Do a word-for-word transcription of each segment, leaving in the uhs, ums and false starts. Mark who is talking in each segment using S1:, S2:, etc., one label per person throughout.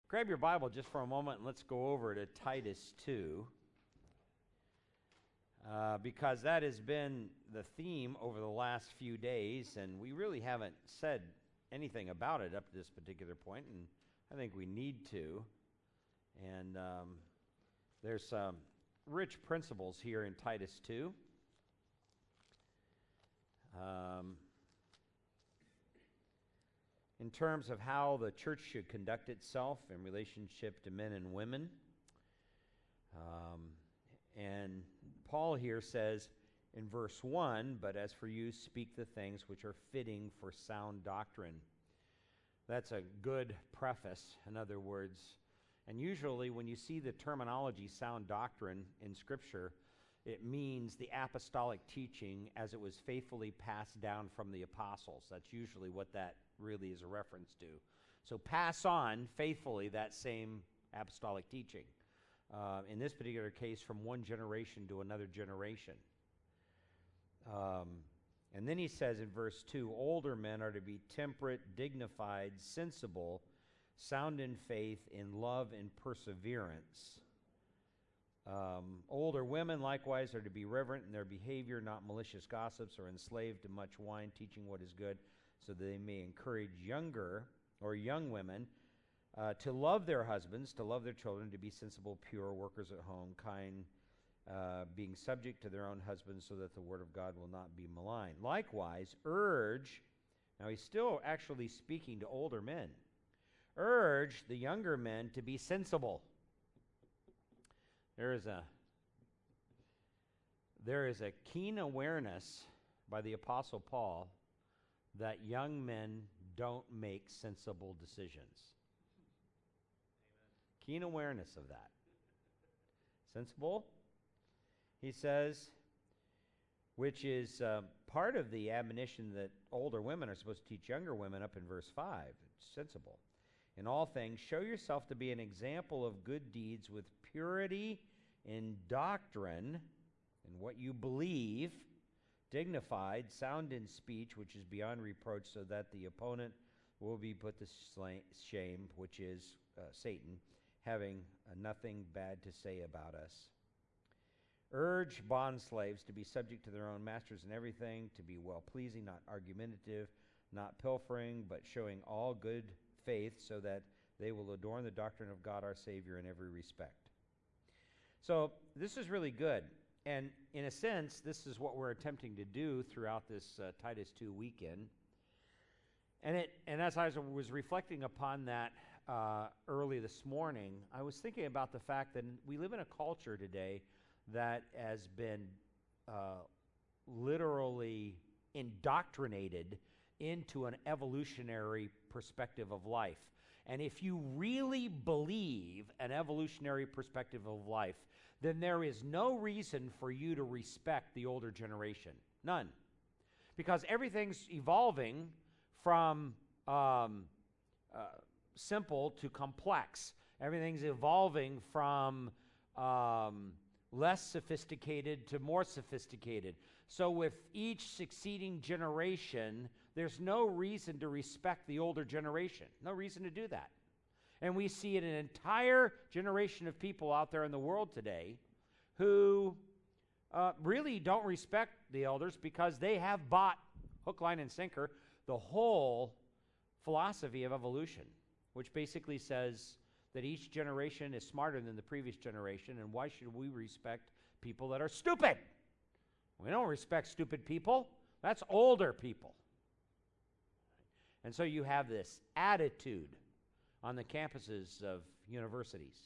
S1: Grab your Bible just for a moment and let's go over to Titus two. Uh, because that has been the theme over the last few days, and we really haven't said anything about it up to this particular point, and I think we need to. And um, there's some rich principles here in Titus two. Um, in terms of how the church should conduct itself in relationship to men and women. Um, and Paul here says in verse one, "But as for you, speak the things which are fitting for sound doctrine." That's a good preface, in other words. And usually when you see the terminology sound doctrine in Scripture, it means the apostolic teaching as it was faithfully passed down from the apostles. That's usually what that really is a reference to. So pass on faithfully that same apostolic teaching. Uh, in this particular case, from one generation to another generation. Um, and then he says in verse two, "Older men are to be temperate, dignified, sensible, sound in faith, in love and perseverance. Um, older women likewise are to be reverent in their behavior, not malicious gossips or enslaved to much wine, teaching what is good, so that they may encourage younger or young women uh, to love their husbands, to love their children, to be sensible, pure, workers at home, kind, uh, being subject to their own husbands, so that the word of God will not be maligned. Likewise, urge," now he's still actually speaking to older men, "urge the younger men to be sensible." There is a there is a keen awareness by the Apostle Paul that young men don't make sensible decisions. Amen. Keen awareness of that. Sensible, he says, which is uh, part of the admonition that older women are supposed to teach younger women up in verse five. It's sensible. "In all things, show yourself to be an example of good deeds with purity in doctrine, in what you believe, dignified, sound in speech, which is beyond reproach, so that the opponent will be put to shame, which is uh, Satan, having uh, nothing bad to say about us. Urge bondslaves to be subject to their own masters in everything, to be well-pleasing, not argumentative, not pilfering, but showing all good faith, so that they will adorn the doctrine of God our Savior in every respect." So this is really good. And in a sense, this is what we're attempting to do throughout this uh, Titus two weekend. And it, and as I was reflecting upon that uh, early this morning, I was thinking about the fact that we live in a culture today that has been uh, literally indoctrinated into an evolutionary perspective of life. And if you really believe an evolutionary perspective of life, then there is no reason for you to respect the older generation. None. Because everything's evolving from um, uh, simple to complex. Everything's evolving from um, less sophisticated to more sophisticated. So with each succeeding generation, there's no reason to respect the older generation. No reason to do that. And we see an entire generation of people out there in the world today who uh, really don't respect the elders because they have bought, hook, line, and sinker, the whole philosophy of evolution, which basically says that each generation is smarter than the previous generation, and why should we respect people that are stupid? We don't respect stupid people. That's older people. And so you have this attitude on the campuses of universities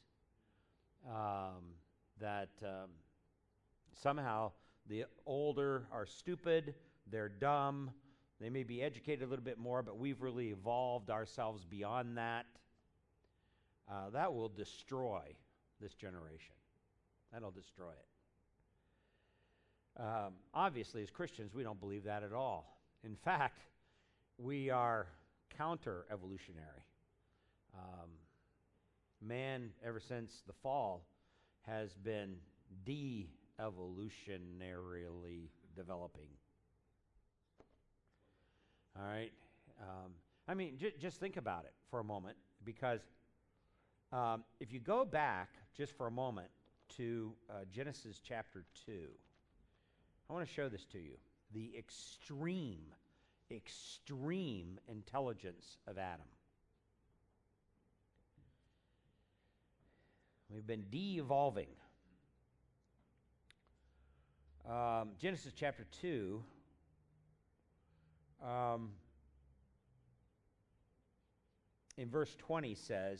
S1: um, that um, somehow the older are stupid, they're dumb, they may be educated a little bit more, but we've really evolved ourselves beyond that. Uh, that will destroy this generation. That'll destroy it. Um, obviously, as Christians, we don't believe that at all. In fact, we are counter-evolutionary. Um, man, ever since the fall, has been de-evolutionarily developing. All right? Um, I mean, j- just think about it for a moment, because Um, if you go back just for a moment to uh, Genesis chapter two, I want to show this to you. The extreme, extreme intelligence of Adam. We've been de-evolving. Um, Genesis chapter two, um, in verse twenty says,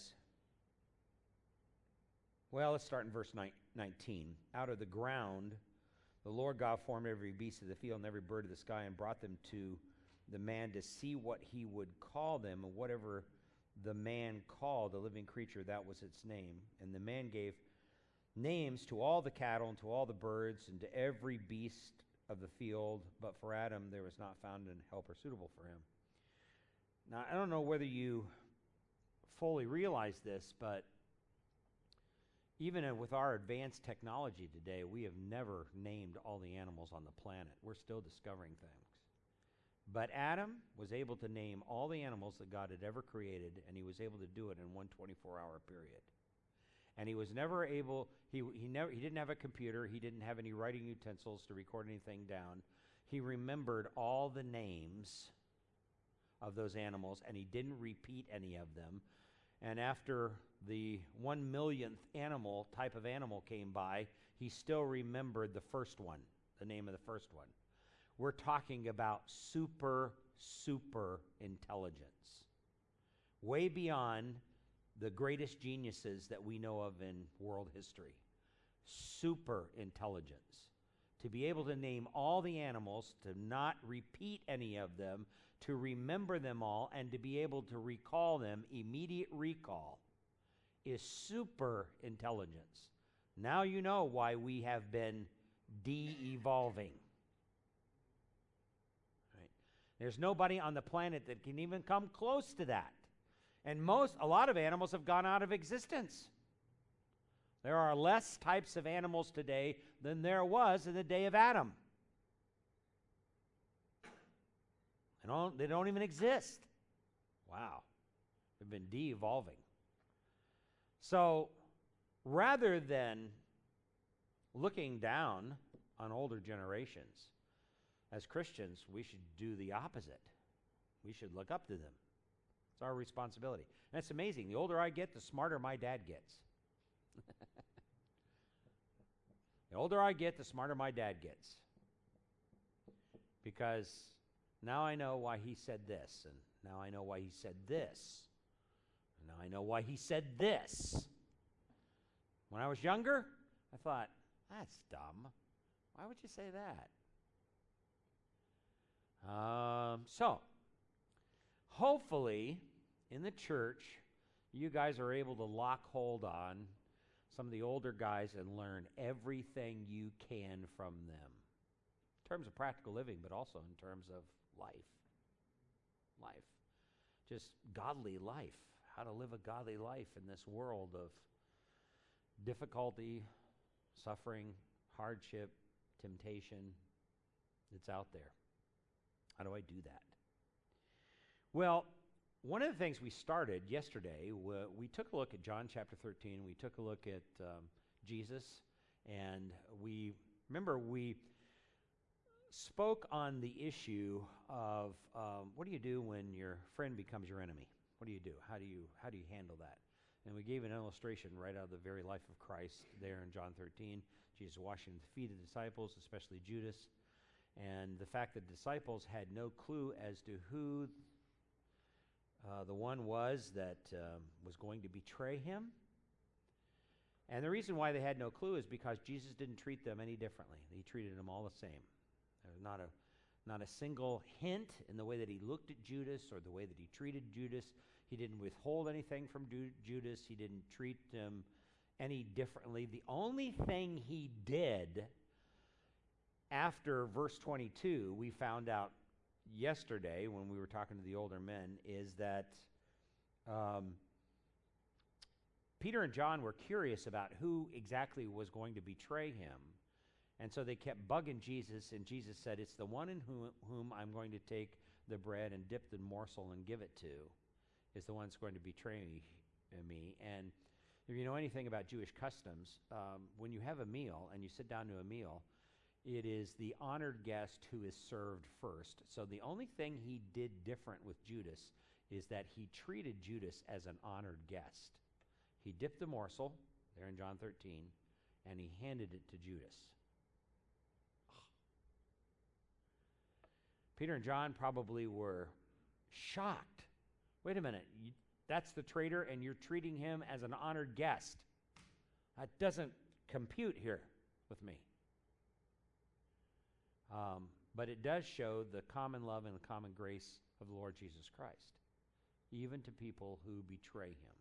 S1: well, let's start in verse nineteen. Out of the ground, the Lord God formed every beast of the field and every bird of the sky and brought them to the man to see what he would call them, and whatever the man called the living creature, that was its name. And the man gave names to all the cattle and to all the birds and to every beast of the field, but for Adam there was not found an helper suitable for him. Now, I don't know whether you fully realize this, but even with our advanced technology today, we have never named all the animals on the planet. We're still discovering things. But Adam was able to name all the animals that God had ever created, and he was able to do it in one twenty-four hour period. And he was never able, he, he, never, he didn't have a computer, he didn't have any writing utensils to record anything down. He remembered all the names of those animals, and he didn't repeat any of them. And after the one millionth animal, type of animal came by, he still remembered the first one, the name of the first one. We're talking about super, super intelligence. Way beyond the greatest geniuses that we know of in world history. Super intelligence. To be able to name all the animals, to not repeat any of them, to remember them all, and to be able to recall them, immediate recall, is super intelligence. Now you know why we have been de-evolving. Right? There's nobody on the planet that can even come close to that. And most, a lot of animals have gone out of existence. There are less types of animals today than there was in the day of Adam. They don't, they don't even exist. Wow. We've been de-evolving. So, rather than looking down on older generations, as Christians, we should do the opposite. We should look up to them. It's our responsibility. And it's amazing. The older I get, the smarter my dad gets. The older I get, the smarter my dad gets. Because now I know why he said this, and now I know why he said this, and now I know why he said this. When I was younger, I thought, that's dumb. Why would you say that? Um, so, hopefully, in the church, you guys are able to lock hold on some of the older guys and learn everything you can from them. In terms of practical living, but also in terms of life. Life. Just godly life. How to live a godly life in this world of difficulty, suffering, hardship, temptation that's out there. How do I do that? Well, one of the things we started yesterday, we took a look at John chapter thirteen. We took a look at um, Jesus, and we, remember, we spoke on the issue of um, what do you do when your friend becomes your enemy? What do you do? How do you, how do you handle that? And we gave an illustration right out of the very life of Christ there in John thirteen. Jesus washing the feet of the disciples, especially Judas, and the fact that disciples had no clue as to who Uh, the one was that um, was going to betray him. And the reason why they had no clue is because Jesus didn't treat them any differently. He treated them all the same. There was not a, not a single hint in the way that he looked at Judas or the way that he treated Judas. He didn't withhold anything from Ju- Judas. He didn't treat him any differently. The only thing he did after verse twenty-two, we found out yesterday when we were talking to the older men, is that um, Peter and John were curious about who exactly was going to betray him. And so they kept bugging Jesus, and Jesus said, it's the one in whom, whom I'm going to take the bread and dip the morsel and give it to, is the one that's going to betray me. me. And If you know anything about Jewish customs, um, when you have a meal and you sit down to a meal, it is the honored guest who is served first. So the only thing he did different with Judas is that he treated Judas as an honored guest. He dipped the morsel, there in John thirteen, and he handed it to Judas. Peter and John probably were shocked. Wait a minute, you, that's the traitor and you're treating him as an honored guest. That doesn't compute here with me. Um, but it does show the common love and the common grace of the Lord Jesus Christ, even to people who betray him.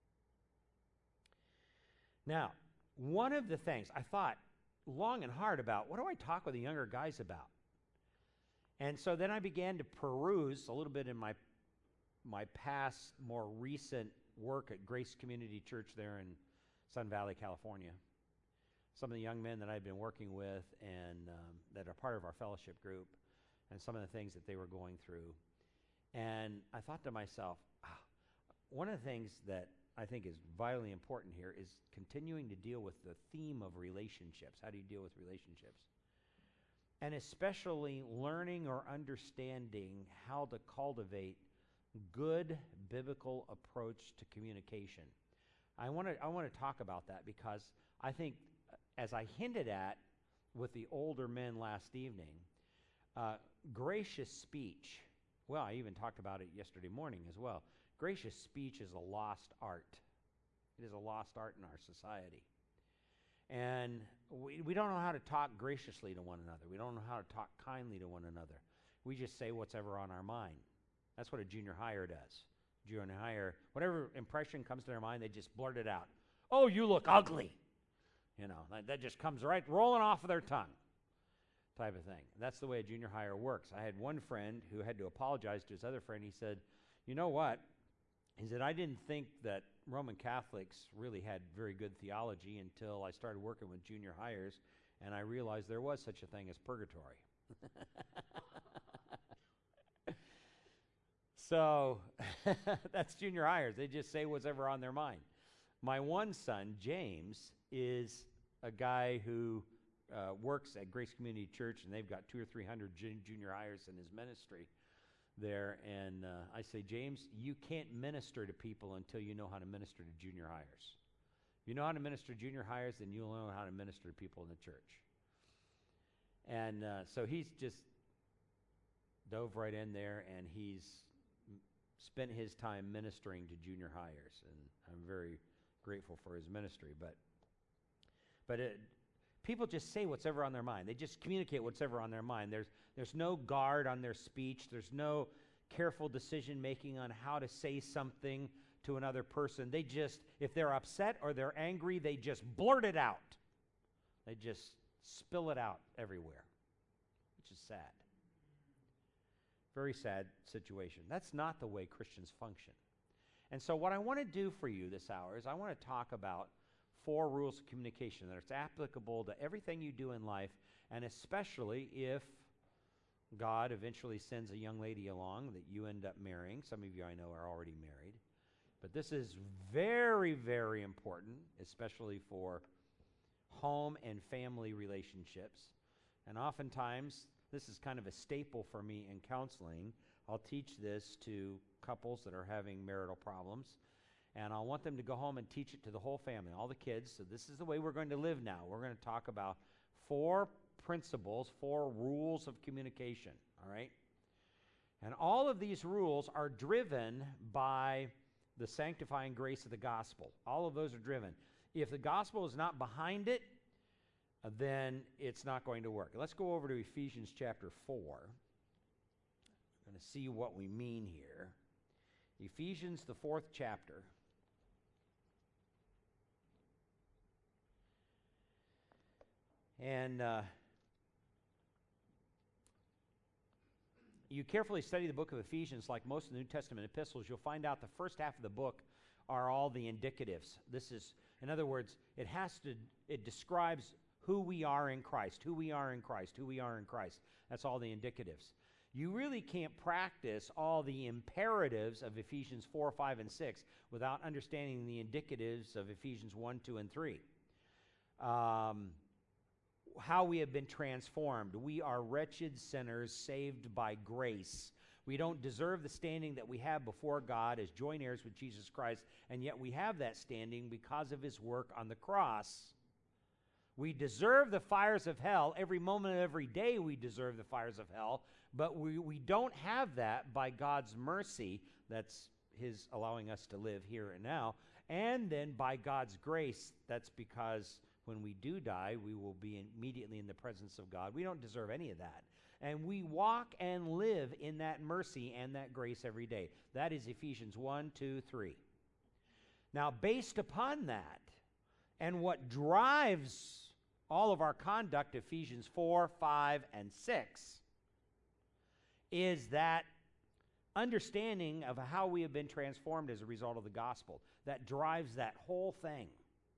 S1: Now, one of the things I thought long and hard about, what do I talk with the younger guys about? And so then I began to peruse a little bit in my my past, more recent work at Grace Community Church there in Sun Valley, California. Some of the young men that I've been working with and um, that are part of our fellowship group, and some of the things that they were going through. And I thought to myself, ah, one of the things that I think is vitally important here is continuing to deal with the theme of relationships. How do you deal with relationships? And especially learning or understanding how to cultivate good biblical approach to communication. I want to I want to talk about that because I think, as I hinted at with the older men last evening, uh, gracious speech, well, I even talked about it yesterday morning as well. Gracious speech is a lost art. It is a lost art in our society. And we, we don't know how to talk graciously to one another. We don't know how to talk kindly to one another. We just say what's ever on our mind. That's what a junior hire does. Junior hire, whatever impression comes to their mind, they just blurt it out. Oh, you look ugly. You know, that, that just comes right rolling off of their tongue type of thing. That's the way a junior hire works. I had one friend who had to apologize to his other friend. He said, you know what? He said, I didn't think that Roman Catholics really had very good theology until I started working with junior hires, and I realized there was such a thing as purgatory. So that's junior hires. They just say what's ever on their mind. My one son, James, is a guy who uh, works at Grace Community Church, and they've got two or three hundred jun- junior hires in his ministry there. And uh, I say, James, you can't minister to people until you know how to minister to junior hires. If you know how to minister to junior hires, then you'll know how to minister to people in the church. And uh, so he's just dove right in there, and he's spent his time ministering to junior hires, and I'm very grateful for his ministry. But but it, people just say what's ever on their mind. They just communicate what's ever on their mind. There's there's no guard on their speech. There's no careful decision making on how to say something to another person. They just, if they're upset or they're angry, they just blurt it out. They just spill it out everywhere, which is sad. Very sad situation. That's not the way Christians function. And so what I want to do for you this hour is I want to talk about four rules of communication that are applicable to everything you do in life, and especially if God eventually sends a young lady along that you end up marrying. Some of you I know are already married. But this is very, very important, especially for home and family relationships. And oftentimes, this is kind of a staple for me in counseling. I'll teach this to couples that are having marital problems, and I'll want them to go home and teach it to the whole family, all the kids. So this is the way we're going to live now. We're going to talk about four principles, four rules of communication, all right? And all of these rules are driven by the sanctifying grace of the gospel. All of those are driven. If the gospel is not behind it, Uh, then it's not going to work. Let's go over to Ephesians chapter four. We're going to see what we mean here. Ephesians, the fourth chapter. And uh, you carefully study the book of Ephesians, like most of the New Testament epistles, you'll find out the first half of the book are all the indicatives. This is, in other words, it has to, it describes who we are in Christ, who we are in Christ, who we are in Christ. That's all the indicatives. you really can't practice all the imperatives of Ephesians four, five, and six without understanding the indicatives of Ephesians one, two, and three. Um, how we have been transformed. We are wretched sinners saved by grace. We don't deserve the standing that we have before God as joint heirs with Jesus Christ, and yet we have that standing because of his work on the cross. We deserve the fires of hell. Every moment of every day we deserve the fires of hell, but we, we don't have that by God's mercy. That's his allowing us to live here and now. And then by God's grace, that's because when we do die, we will be immediately in the presence of God. We don't deserve any of that. And we walk and live in that mercy and that grace every day. That is Ephesians one, two, three. Now, based upon that, and what drives all of our conduct, Ephesians four, five, and six, is that understanding of how we have been transformed as a result of the gospel. That drives that whole thing.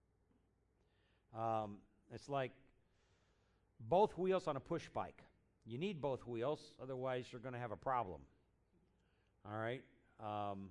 S1: Um, it's like both wheels on a push bike. You need both wheels, otherwise you're going to have a problem. All right? Um,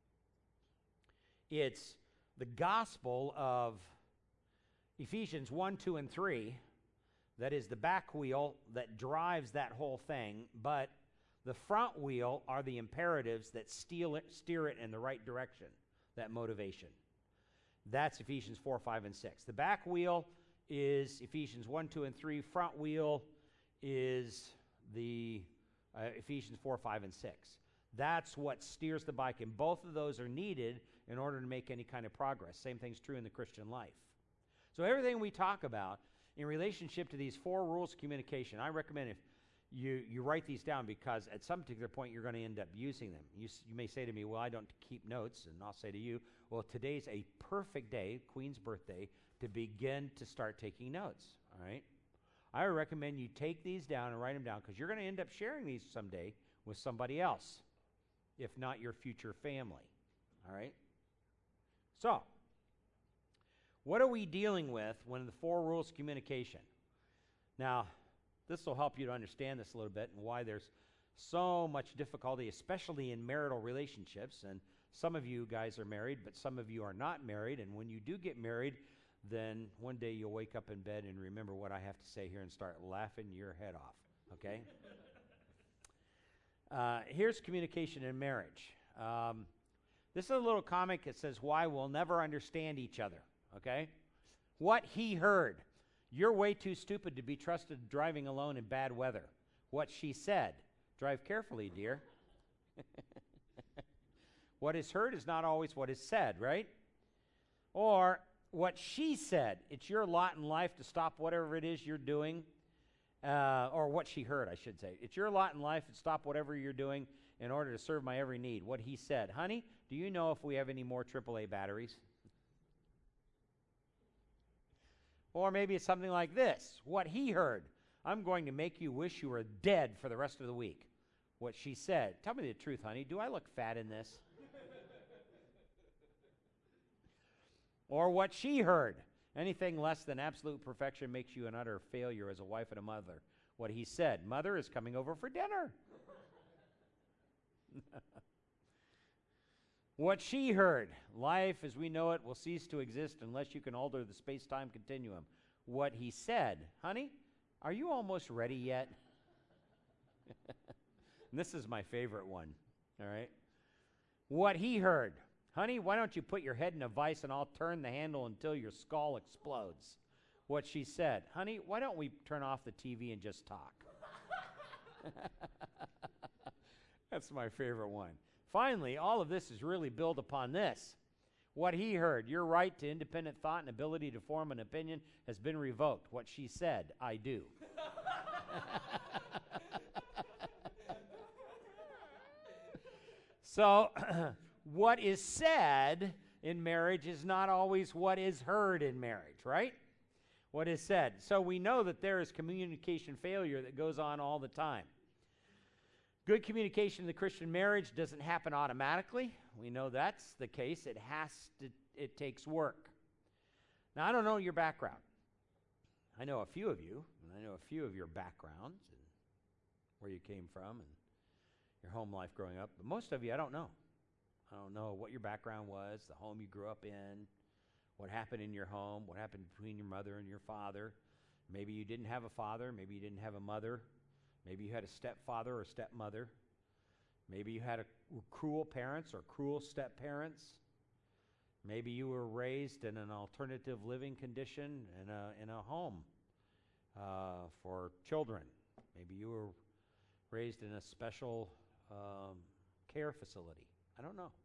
S1: it's the gospel of Ephesians one, two, and three that is the back wheel that drives that whole thing, but the front wheel are the imperatives that steer it, steer it in the right direction, that motivation. That's Ephesians four, five, and six. The back wheel is Ephesians one, two, and three. Front wheel is the uh, Ephesians four, five, and six. That's what steers the bike, and both of those are needed in order to make any kind of progress. Same thing's true in the Christian life. So everything we talk about in relationship to these four rules of communication, I recommend if you, you write these down, because at some particular point you're going to end up using them. You, you may say to me, well, I don't keep notes, and I'll say to you, well, today's a perfect day, Queen's birthday, to begin to start taking notes, all right? I would recommend you take these down and write them down, because you're going to end up sharing these someday with somebody else, if not your future family, all right? So, what are we dealing with when the four rules of communication? Now, this will help you to understand this a little bit and why there's so much difficulty, especially in marital relationships. And some of you guys are married, but some of you are not married. And when you do get married, then one day you'll wake up in bed and remember what I have to say here and start laughing your head off, okay? uh, here's communication in marriage. Um, this is a little comic that says why we'll never understand each other, okay? What he heard. You're way too stupid to be trusted driving alone in bad weather. What she said. Drive carefully, dear. What is heard is not always what is said, right? Or what she said. It's your lot in life to stop whatever it is you're doing. Uh, or what she heard, I should say. It's your lot in life to stop whatever you're doing in order to serve my every need. What he said. Honey, do you know if we have any more triple A batteries? Or maybe it's something like this. What he heard. I'm going to make you wish you were dead for the rest of the week. What she said. Tell me the truth, honey. Do I look fat in this? Or what she heard. Anything less than absolute perfection makes you an utter failure as a wife and a mother. What he said. Mother is coming over for dinner. What she heard. Life as we know it will cease to exist unless you can alter the space-time continuum. What he said. Honey, are you almost ready yet? And this is my favorite one. All right. What he heard. Honey, why don't you put your head in a vice and I'll turn the handle until your skull explodes. What she said. Honey, why don't we turn off the T V and just talk? That's my favorite one. Finally, all of this is really built upon this. What he heard, your right to independent thought and ability to form an opinion has been revoked. What she said, I do. So, what is said in marriage is not always what is heard in marriage, right? What is said. So we know that there is communication failure that goes on all the time. Good communication in the Christian marriage doesn't happen automatically. We know that's the case. It has to, it takes work. Now, I don't know your background. I know a few of you, and I know a few of your backgrounds and where you came from. And your home life growing up. But most of you, I don't know. I don't know what your background was, the home you grew up in, what happened in your home, what happened between your mother and your father. Maybe you didn't have a father. Maybe you didn't have a mother. Maybe you had a stepfather or stepmother. Maybe you had a cruel parents or cruel step-parents. Maybe you were raised in an alternative living condition in a, in a home uh, for children. Maybe you were raised in a special um, care facility. I don't know.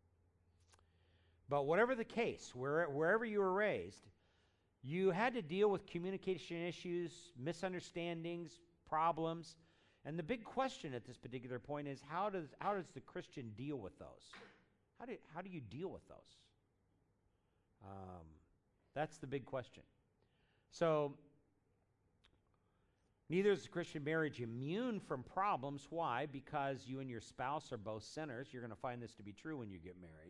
S1: But whatever the case, where, wherever you were raised, you had to deal with communication issues, misunderstandings, problems. And the big question at this particular point is, how does, how does the Christian deal with those? How do, how do you deal with those? Um, that's the big question. So, neither is the Christian marriage immune from problems. Why? Because you and your spouse are both sinners. You're going to find this to be true when you get married.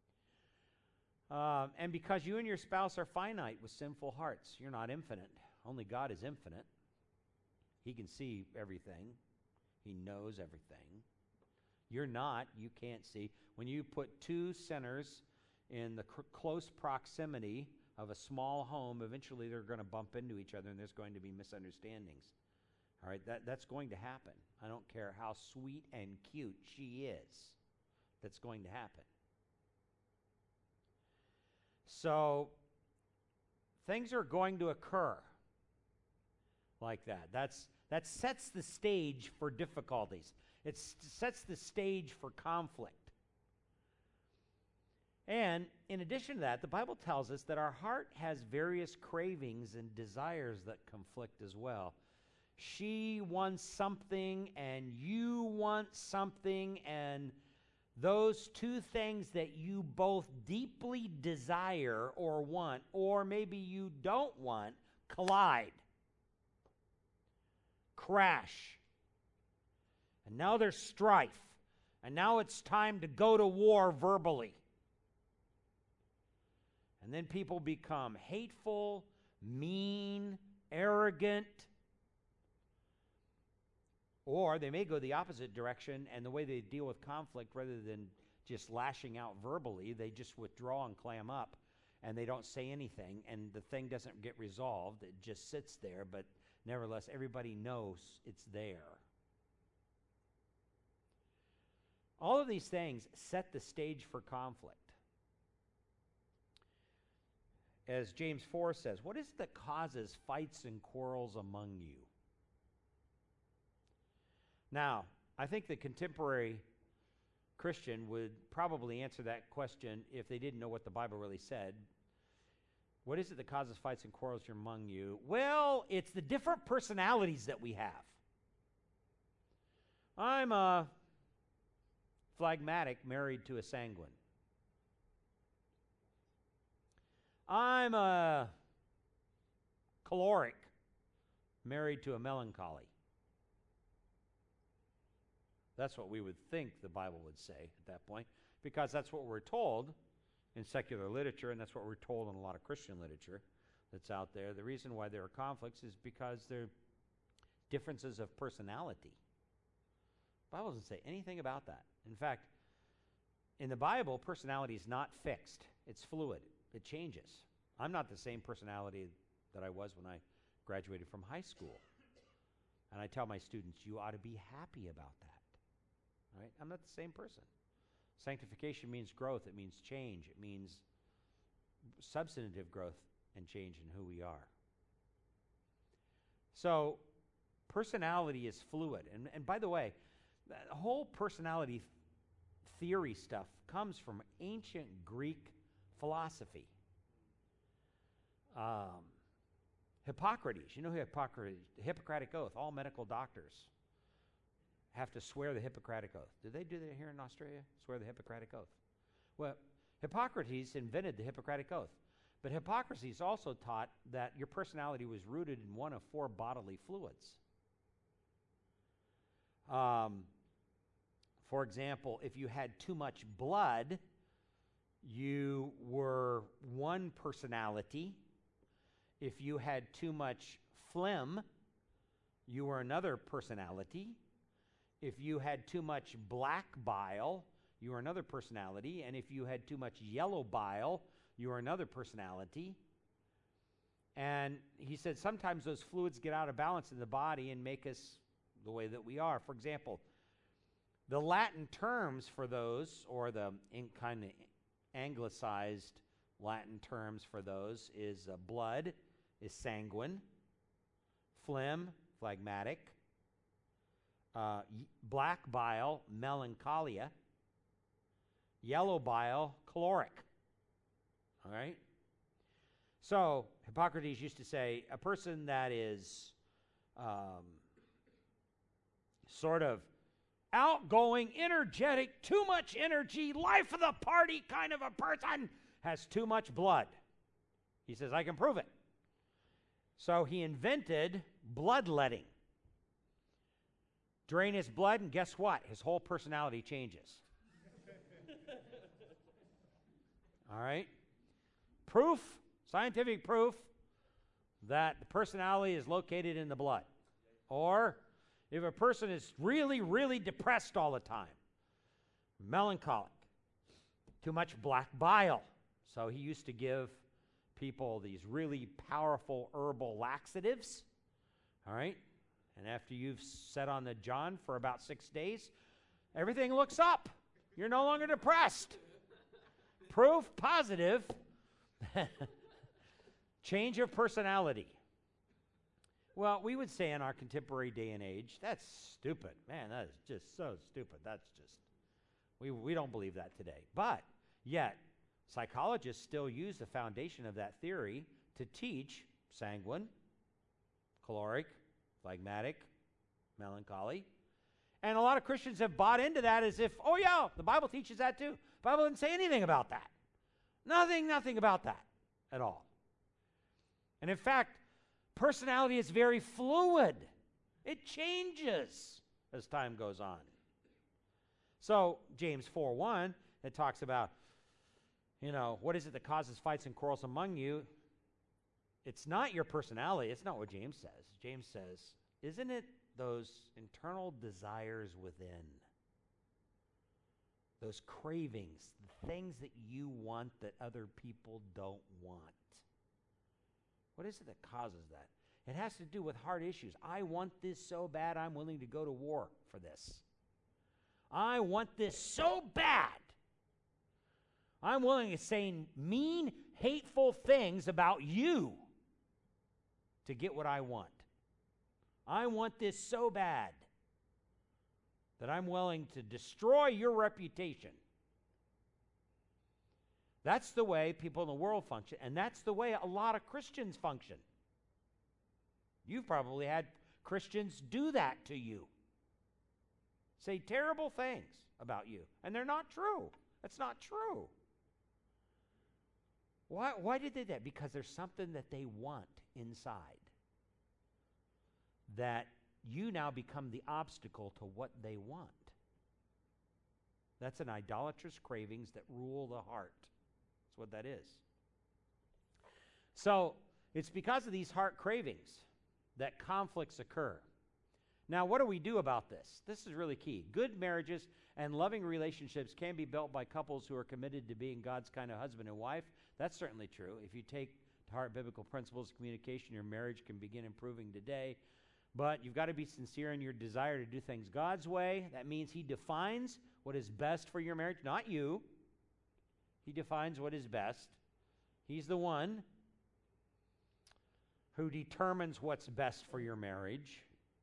S1: Um, and because you and your spouse are finite with sinful hearts. You're not infinite. Only God is infinite. He can see everything. He knows everything. You're not. You can't see. When you put two sinners in the cr- close proximity of a small home, eventually they're going to bump into each other and there's going to be misunderstandings. All right, that, that's going to happen. I don't care how sweet and cute she is. That's going to happen. So, things are going to occur like that. That's, that sets the stage for difficulties. It s- sets the stage for conflict. And in addition to that, the Bible tells us that our heart has various cravings and desires that conflict as well. She wants something and you want something, and those two things that you both deeply desire or want, or maybe you don't want, collide, crash. And now there's strife. And now it's time to go to war verbally. And then people become hateful, mean, arrogant. Or they may go the opposite direction, and the way they deal with conflict, rather than just lashing out verbally, they just withdraw and clam up, and they don't say anything, and the thing doesn't get resolved. It just sits there, but nevertheless, everybody knows it's there. All of these things set the stage for conflict. As James four says, what is it that causes fights and quarrels among you? Now, I think the contemporary Christian would probably answer that question if they didn't know what the Bible really said. What is it that causes fights and quarrels among you? Well, it's the different personalities that we have. I'm a phlegmatic married to a sanguine. I'm a choleric married to a melancholy. That's what we would think the Bible would say at that point, because that's what we're told in secular literature, and that's what we're told in a lot of Christian literature that's out there. The reason why there are conflicts is because there are differences of personality. The Bible doesn't say anything about that. In fact, in the Bible, personality is not fixed. It's fluid. It changes. I'm not the same personality that I was when I graduated from high school. And I tell my students, you ought to be happy about that. Right? I'm not the same person. Sanctification means growth. It means change. It means substantive growth and change in who we are. So personality is fluid. And, and by the way, the whole personality theory stuff comes from ancient Greek philosophy. Um, Hippocrates, you know who Hippocrates, the Hippocratic Oath, all medical doctors have to swear the Hippocratic Oath. Do they do that here in Australia? Swear the Hippocratic Oath. Well, Hippocrates invented the Hippocratic Oath. But Hippocrates also taught that your personality was rooted in one of four bodily fluids. Um, for example, if you had too much blood, you were one personality. If you had too much phlegm, you were another personality. If you had too much black bile, you were another personality. And if you had too much yellow bile, you were another personality. And he said sometimes those fluids get out of balance in the body and make us the way that we are. For example, the Latin terms for those, or the in kind of anglicized Latin terms for those, is uh, blood is sanguine, phlegm, phlegmatic, uh, black bile, melancholia, yellow bile, caloric. All right? So, Hippocrates used to say, a person that is um, sort of outgoing, energetic, too much energy, life of the party kind of a person has too much blood. He says, I can prove it. So he invented bloodletting. Drain his blood, and guess what? His whole personality changes. All right? Proof, scientific proof, that the personality is located in the blood. Or if a person is really, really depressed all the time, melancholic, too much black bile. So he used to give people these really powerful herbal laxatives. All right? And after you've sat on the John for about six days, everything looks up. You're no longer depressed. Proof positive. Change of personality. Well, we would say in our contemporary day and age, that's stupid. Man, that is just so stupid. That's just, we, we don't believe that today. But yet, psychologists still use the foundation of that theory to teach sanguine, caloric, phlegmatic, melancholy. And a lot of Christians have bought into that as if, oh yeah, the Bible teaches that too. The Bible didn't say anything about that. Nothing, nothing about that at all. And in fact, personality is very fluid. It changes as time goes on. So James four one, it talks about, you know, what is it that causes fights and quarrels among you? It's not your personality. It's not what James says. James says, isn't it those internal desires within? Those cravings, the things that you want that other people don't want. What is it that causes that? It has to do with heart issues. I want this so bad, I'm willing to go to war for this. I want this so bad, I'm willing to say mean, hateful things about you to get what I want. I want this so bad that I'm willing to destroy your reputation. That's the way people in the world function, and that's the way a lot of Christians function. You've probably had Christians do that to you. Say terrible things about you, and they're not true. That's not true. Why, why did they do that? Because there's something that they want inside that you now become the obstacle to what they want. That's an idolatrous cravings that rule the heart. That's what that is. So it's because of these heart cravings that conflicts occur. Now, what do we do about this? This is really key. Good marriages and loving relationships can be built by couples who are committed to being God's kind of husband and wife. That's certainly true. If you take to heart biblical principles of communication, your marriage can begin improving today. But you've got to be sincere in your desire to do things God's way. That means He defines what is best for your marriage, not you. He defines what is best. He's the one who determines what's best for your marriage.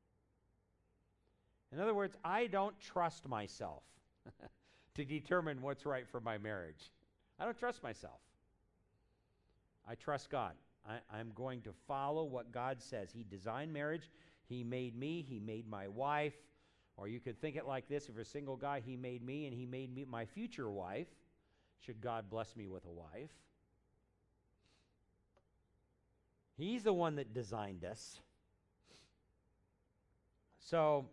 S1: In other words, I don't trust myself to determine what's right for my marriage. I don't trust myself. I trust God. I, I'm going to follow what God says. He designed marriage. He made me. He made my wife. Or you could think it like this. If you're a single guy, He made me, and He made me my future wife, should God bless me with a wife. He's the one that designed us. So,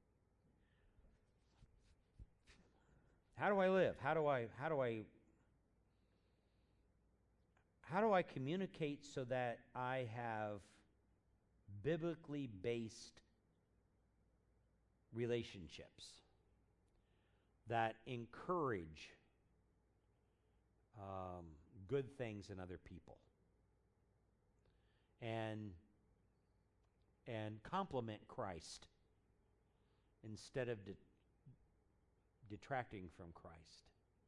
S1: how do I live? How do I, how do I, how do I communicate so that I have biblically based relationships that encourage um, good things in other people and and compliment Christ instead of de- detracting from Christ.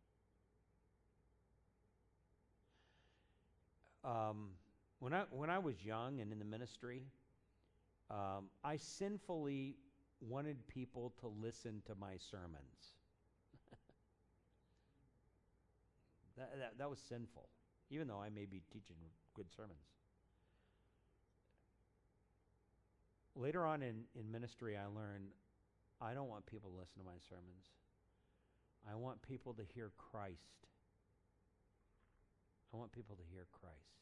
S1: Um, when I when I was young and in the ministry, um, I sinfully wanted people to listen to my sermons. that, that that was sinful, even though I may be teaching good sermons. Later on in, in ministry, I learned I don't want people to listen to my sermons. I want people to hear Christ. I want people to hear Christ.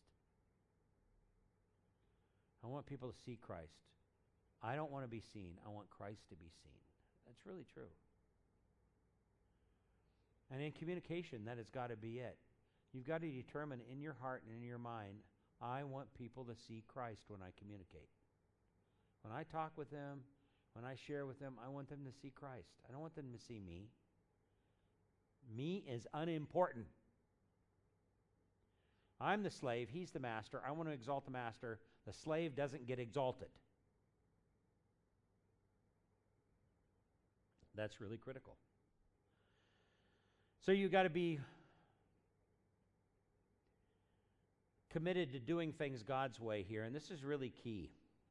S1: I want people to see Christ. I don't want to be seen. I want Christ to be seen. That's really true. And in communication, that has got to be it. You've got to determine in your heart and in your mind, I want people to see Christ when I communicate. When I talk with them, when I share with them, I want them to see Christ. I don't want them to see me. Me is unimportant. I'm the slave. He's the master. I want to exalt the master. The slave doesn't get exalted. That's really critical. So you've got to be committed to doing things God's way here, and this is really key.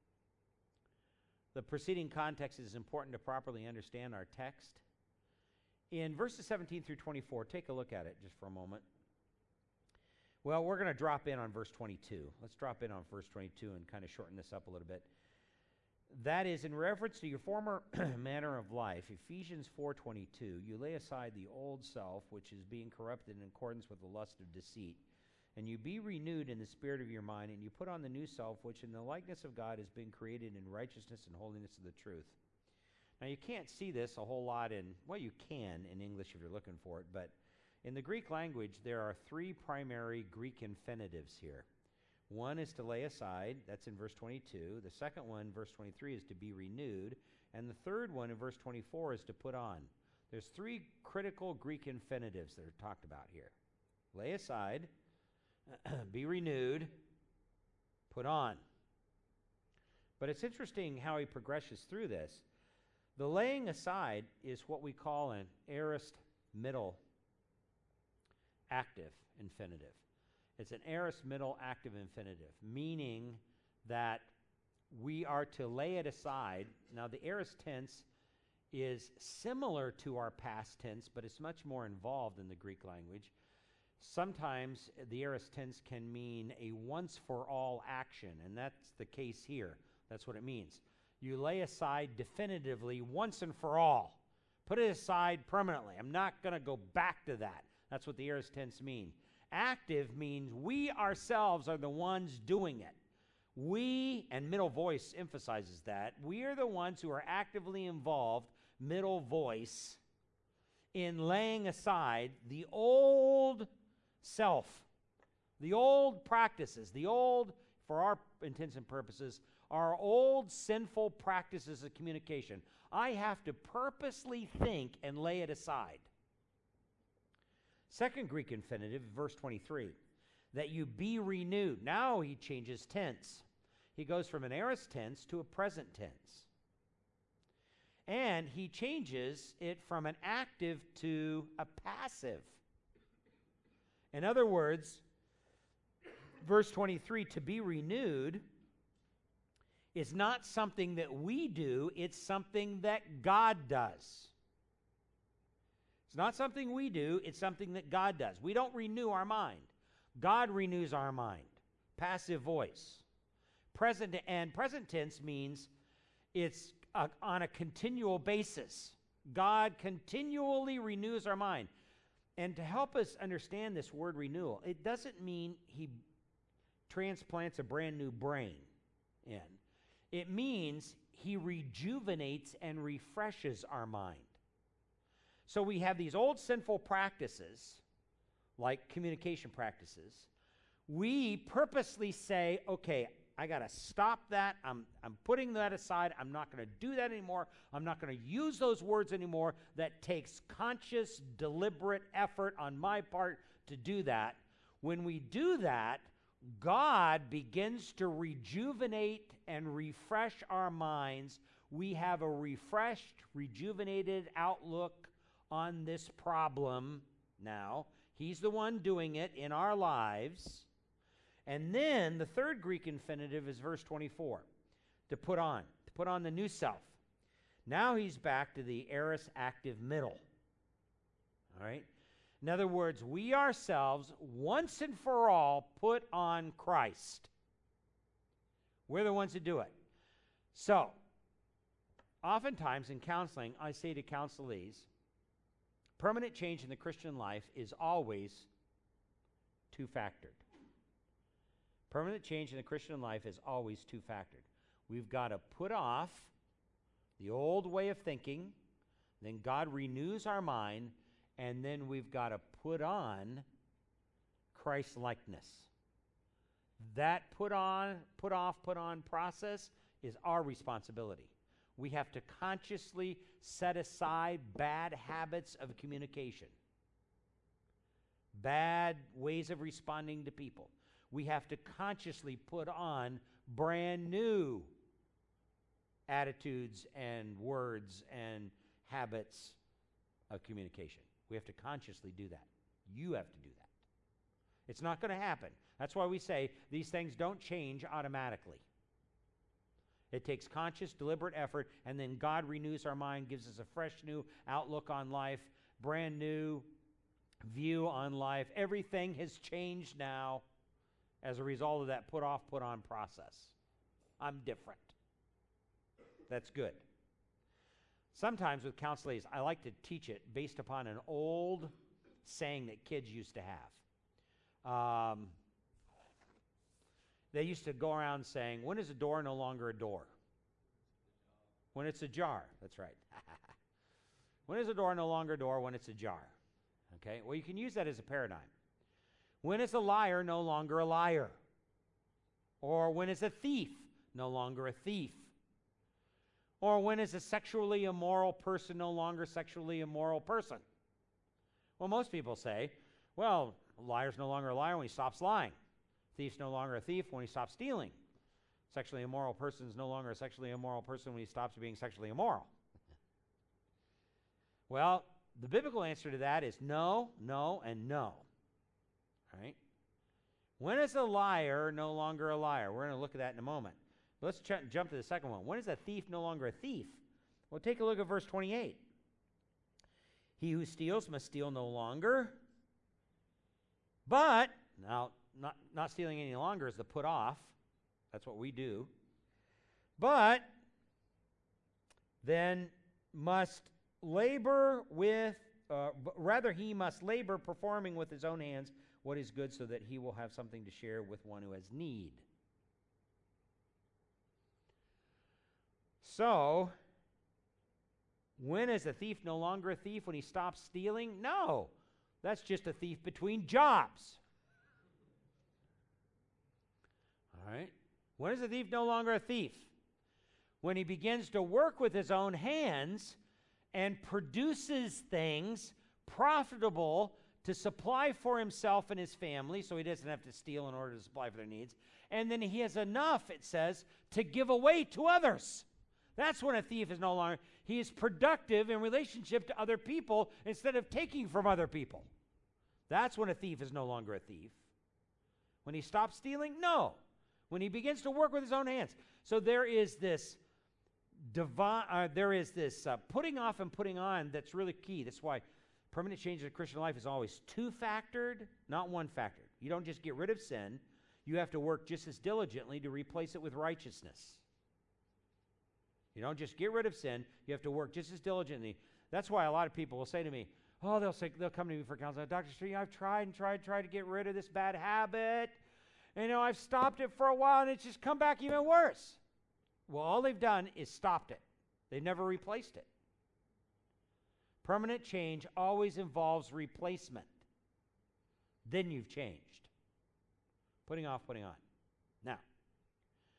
S1: The preceding context is important to properly understand our text. In verses seventeen through twenty-four, take a look at it just for a moment. Well, we're going to drop in on verse twenty-two. Let's drop in on verse twenty-two and kind of shorten this up a little bit. That is, in reference to your former manner of life, Ephesians four twenty-two, you lay aside the old self, which is being corrupted in accordance with the lust of deceit, and you be renewed in the spirit of your mind, and you put on the new self, which in the likeness of God has been created in righteousness and holiness of the truth. Now, you can't see this a whole lot in, well, you can in English if you're looking for it, but in the Greek language, there are three primary Greek infinitives here. One is to lay aside, that's in verse twenty-two. The second one, verse twenty-three, is to be renewed. And the third one, in verse twenty-four, is to put on. There's three critical Greek infinitives that are talked about here. Lay aside, be renewed, put on. But it's interesting how he progresses through this. The laying aside is what we call an aorist middle active infinitive. It's an aorist middle active infinitive, meaning that we are to lay it aside. Now, the aorist tense is similar to our past tense, but it's much more involved in the Greek language. Sometimes the aorist tense can mean a once-for-all action, and that's the case here. That's what it means. You lay aside definitively once and for all. Put it aside permanently. I'm not going to go back to that. That's what the aorist tense mean. Active means we ourselves are the ones doing it. We, and middle voice emphasizes that, we are the ones who are actively involved, middle voice, in laying aside the old self, the old practices, the old, for our intents and purposes, our old sinful practices of communication. I have to purposely think and lay it aside. Second Greek infinitive, verse twenty-three, that you be renewed. Now he changes tense. He goes from an aorist tense to a present tense. And he changes it from an active to a passive. In other words, verse twenty-three, to be renewed, is not something that we do, it's something that God does. It's not something we do, it's something that God does. We don't renew our mind. God renews our mind. Passive voice. Present and present tense means it's a, on a continual basis. God continually renews our mind. And to help us understand this word renewal, it doesn't mean he transplants a brand new brain in. It means he rejuvenates and refreshes our mind. So we have these old sinful practices, like communication practices. We purposely say, okay, I got to stop that. I'm, I'm putting that aside. I'm not going to do that anymore. I'm not going to use those words anymore. That takes conscious, deliberate effort on my part to do that. When we do that, God begins to rejuvenate and refresh our minds. We have a refreshed, rejuvenated outlook on this problem now. He's the one doing it in our lives. And then the third Greek infinitive is verse twenty-four, to put on, to put on the new self. Now he's back to the aorist active middle. All right? In other words, we ourselves, once and for all, put on Christ. We're the ones who do it. So, oftentimes in counseling, I say to counselees, permanent change in the Christian life is always two-factored. Permanent change in the Christian life is always two-factored. We've got to put off the old way of thinking, then God renews our mind, and then we've got to put on Christ-likeness. That put on, put off, put on process is our responsibility. We have to consciously set aside bad habits of communication, bad ways of responding to people. We have to consciously put on brand new attitudes and words and habits of communication. We have to consciously do that. You have to do that. It's not going to happen. That's why we say these things don't change automatically. It takes conscious, deliberate effort, and then God renews our mind, gives us a fresh new outlook on life, brand new view on life. Everything has changed now as a result of that put off, put on process. I'm different. That's good. Sometimes with counselees, I like to teach it based upon an old saying that kids used to have. Um, they used to go around saying, when is a door no longer a door? When it's a jar. That's right. When is a door no longer a door? When it's a jar. Okay? Well, you can use that as a paradigm. When is a liar no longer a liar? Or when is a thief no longer a thief? Or when is a sexually immoral person no longer a sexually immoral person? Well, most people say, well, a liar's no longer a liar when he stops lying. Thief's no longer a thief when he stops stealing. Sexually immoral person is no longer a sexually immoral person when he stops being sexually immoral. Well, the biblical answer to that is no, no, and no. All right? When is a liar no longer a liar? We're going to look at that in a moment. But let's ch- jump to the second one. When is a thief no longer a thief? Well, take a look at verse twenty-eight. He who steals must steal no longer. But, now, not, not stealing any longer is the put off. That's what we do. But then must labor with, uh, rather he must labor performing with his own hands what is good so that he will have something to share with one who has need. So, when is a thief no longer a thief? When he stops stealing? No. That's just a thief between jobs. All right? When is a thief no longer a thief? When he begins to work with his own hands and produces things profitable to supply for himself and his family, so he doesn't have to steal in order to supply for their needs. And then he has enough, it says, to give away to others. That's when a thief is no longer. He is productive in relationship to other people instead of taking from other people. That's when a thief is no longer a thief. When he stops stealing? No. When he begins to work with his own hands. So there is this divine, uh, there is this uh, putting off and putting on that's really key. That's why permanent change in the Christian life is always two-factored, not one-factored. You don't just get rid of sin. You have to work just as diligently to replace it with righteousness. You don't just get rid of sin. You have to work just as diligently. That's why a lot of people will say to me, oh, they'll say, they'll come to me for counseling. Doctor Street, I've tried and tried and tried to get rid of this bad habit. And, you know, I've stopped it for a while, and it's just come back even worse. Well, all they've done is stopped it. They've never replaced it. Permanent change always involves replacement. Then you've changed. Putting off, putting on. Now,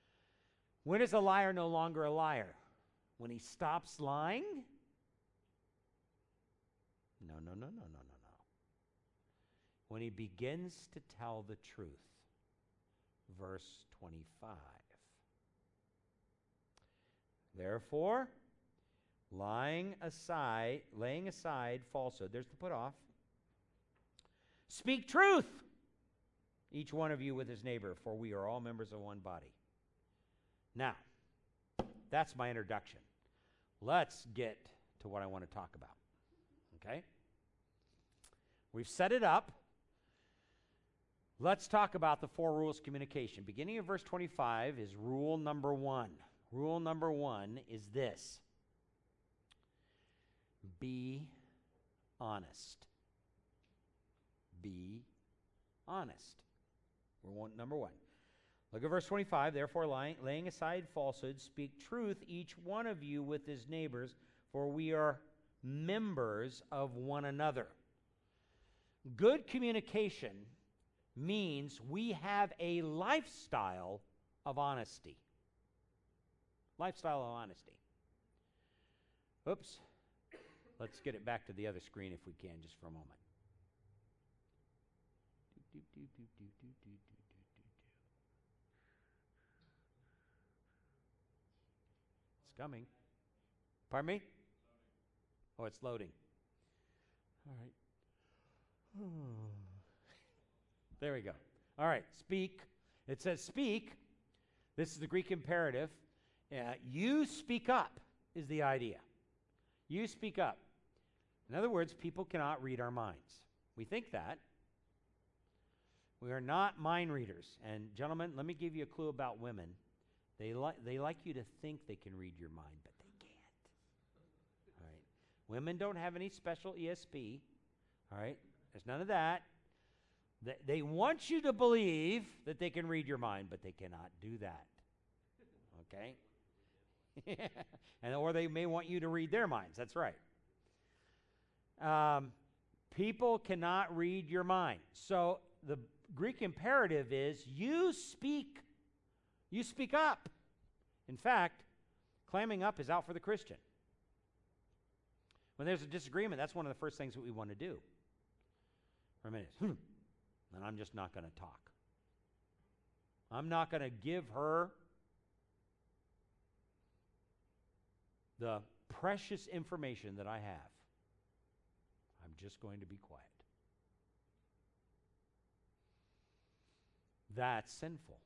S1: When is a liar no longer a liar? When he stops lying? No, no, no, no, no, no, no. When he begins to tell the truth. Verse twenty-five. Therefore, lying aside, laying aside falsehood, there's the put off. Speak truth, each one of you with his neighbor, for we are all members of one body. Now, that's my introduction. Let's get to what I want to talk about. Okay? We've set it up. Let's talk about the four rules of communication. Beginning of verse twenty-five is rule number one. Rule number one is this: be honest. Be honest. Rule number one. Look at verse twenty-five. Therefore, lying, laying aside falsehood, speak truth, each one of you with his neighbors, for we are members of one another. Good communication means we have a lifestyle of honesty. Lifestyle of honesty. Oops. Let's get it back to the other screen if we can, just for a moment. Do, do, do, do, do, do, do, do, do. It's coming. Pardon me? Oh, it's loading. All right. There we go. All right, speak. It says speak. This is the Greek imperative. Uh, you speak up is the idea. You speak up. In other words, people cannot read our minds. We think that. We are not mind readers. And gentlemen, let me give you a clue about women. They, li- they like you to think they can read your mind, but they can't. All right. Women don't have any special E S P. All right. There's none of that. They, they want you to believe that they can read your mind, but they cannot do that. Okay? and Or they may want you to read their minds. That's right. Um, people cannot read your mind. So the Greek imperative is you speak. You speak up. In fact, clamming up is out for the Christian. When there's a disagreement, that's one of the first things that we want to do. For a minute. Hmm. And I'm just not going to talk. I'm not going to give her the precious information that I have. I'm just going to be quiet. That's sinful.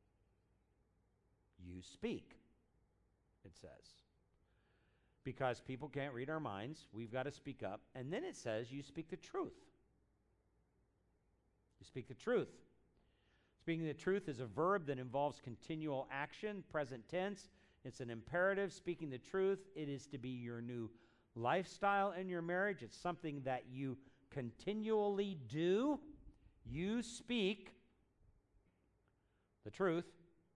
S1: You speak, it says. Because people can't read our minds, we've got to speak up. And then it says you speak the truth. You speak the truth. Speaking the truth is a verb that involves continual action, present tense. It's an imperative. Speaking the truth, it is to be your new lifestyle in your marriage. It's something that you continually do. You speak the truth.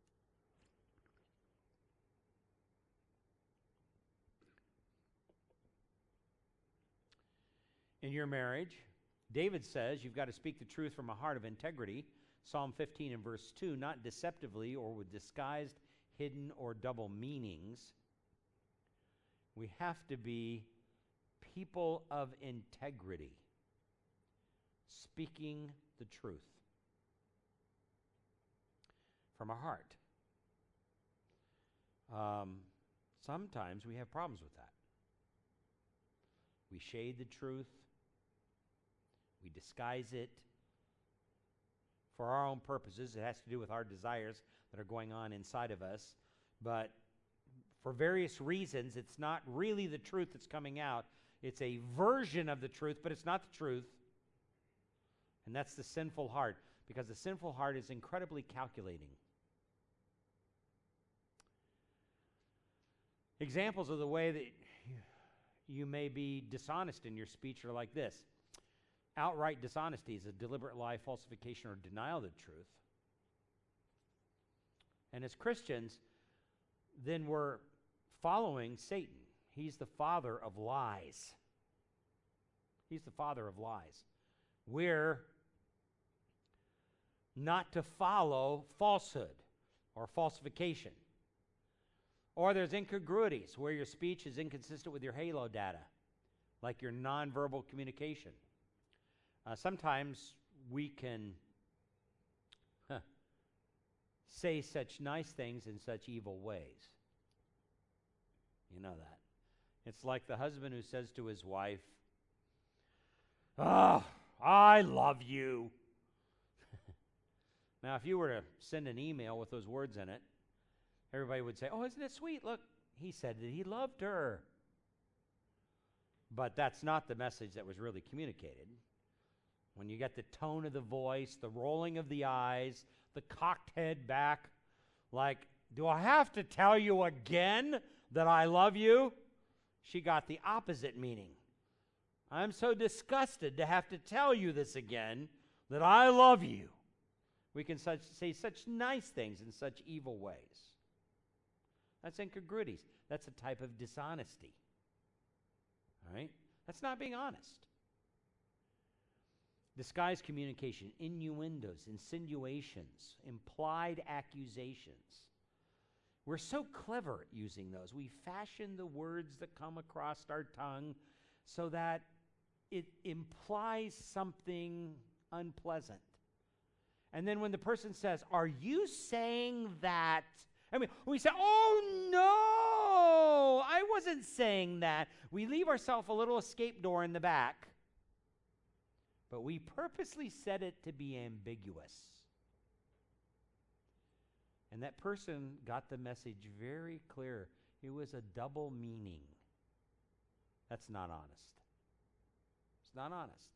S1: In your marriage, David says you've got to speak the truth from a heart of integrity. Psalm fifteen and verse two, not deceptively or with disguised, hidden, or double meanings. We have to be people of integrity, speaking the truth from our heart. Um, sometimes we have problems with that. We shade the truth. We disguise it for our own purposes. It has to do with our desires that are going on inside of us. But for various reasons, it's not really the truth that's coming out. It's a version of the truth, but it's not the truth. And that's the sinful heart, because the sinful heart is incredibly calculating. Examples of the way that you may be dishonest in your speech are like this. Outright dishonesty is a deliberate lie, falsification, or denial of the truth. And as Christians, then we're following Satan. He's the father of lies. He's the father of lies. We're not to follow falsehood or falsification. Or there's incongruities, where your speech is inconsistent with your halo data, like your nonverbal communication. Uh, sometimes we can huh, say such nice things in such evil ways. You know that. It's like the husband who says to his wife, "Oh, I love you." Now, if you were to send an email with those words in it, everybody would say, "Oh, isn't it sweet? Look, he said that he loved her." But that's not the message that was really communicated. When you get the tone of the voice, the rolling of the eyes, the cocked head back, like, "Do I have to tell you again that I love you?" She got the opposite meaning. "I'm so disgusted to have to tell you this again, that I love you." We can such, say such nice things in such evil ways. That's incongruities. That's a type of dishonesty. All right? That's not being honest. Disguised communication, innuendos, insinuations, implied accusations. We're so clever at using those. We fashion the words that come across our tongue so that it implies something unpleasant. And then when the person says, "Are you saying that?" I mean, we say, "Oh, no, I wasn't saying that." We leave ourselves a little escape door in the back, but we purposely set it to be ambiguous. And that person got the message very clear. It was a double meaning. That's not honest. It's not honest.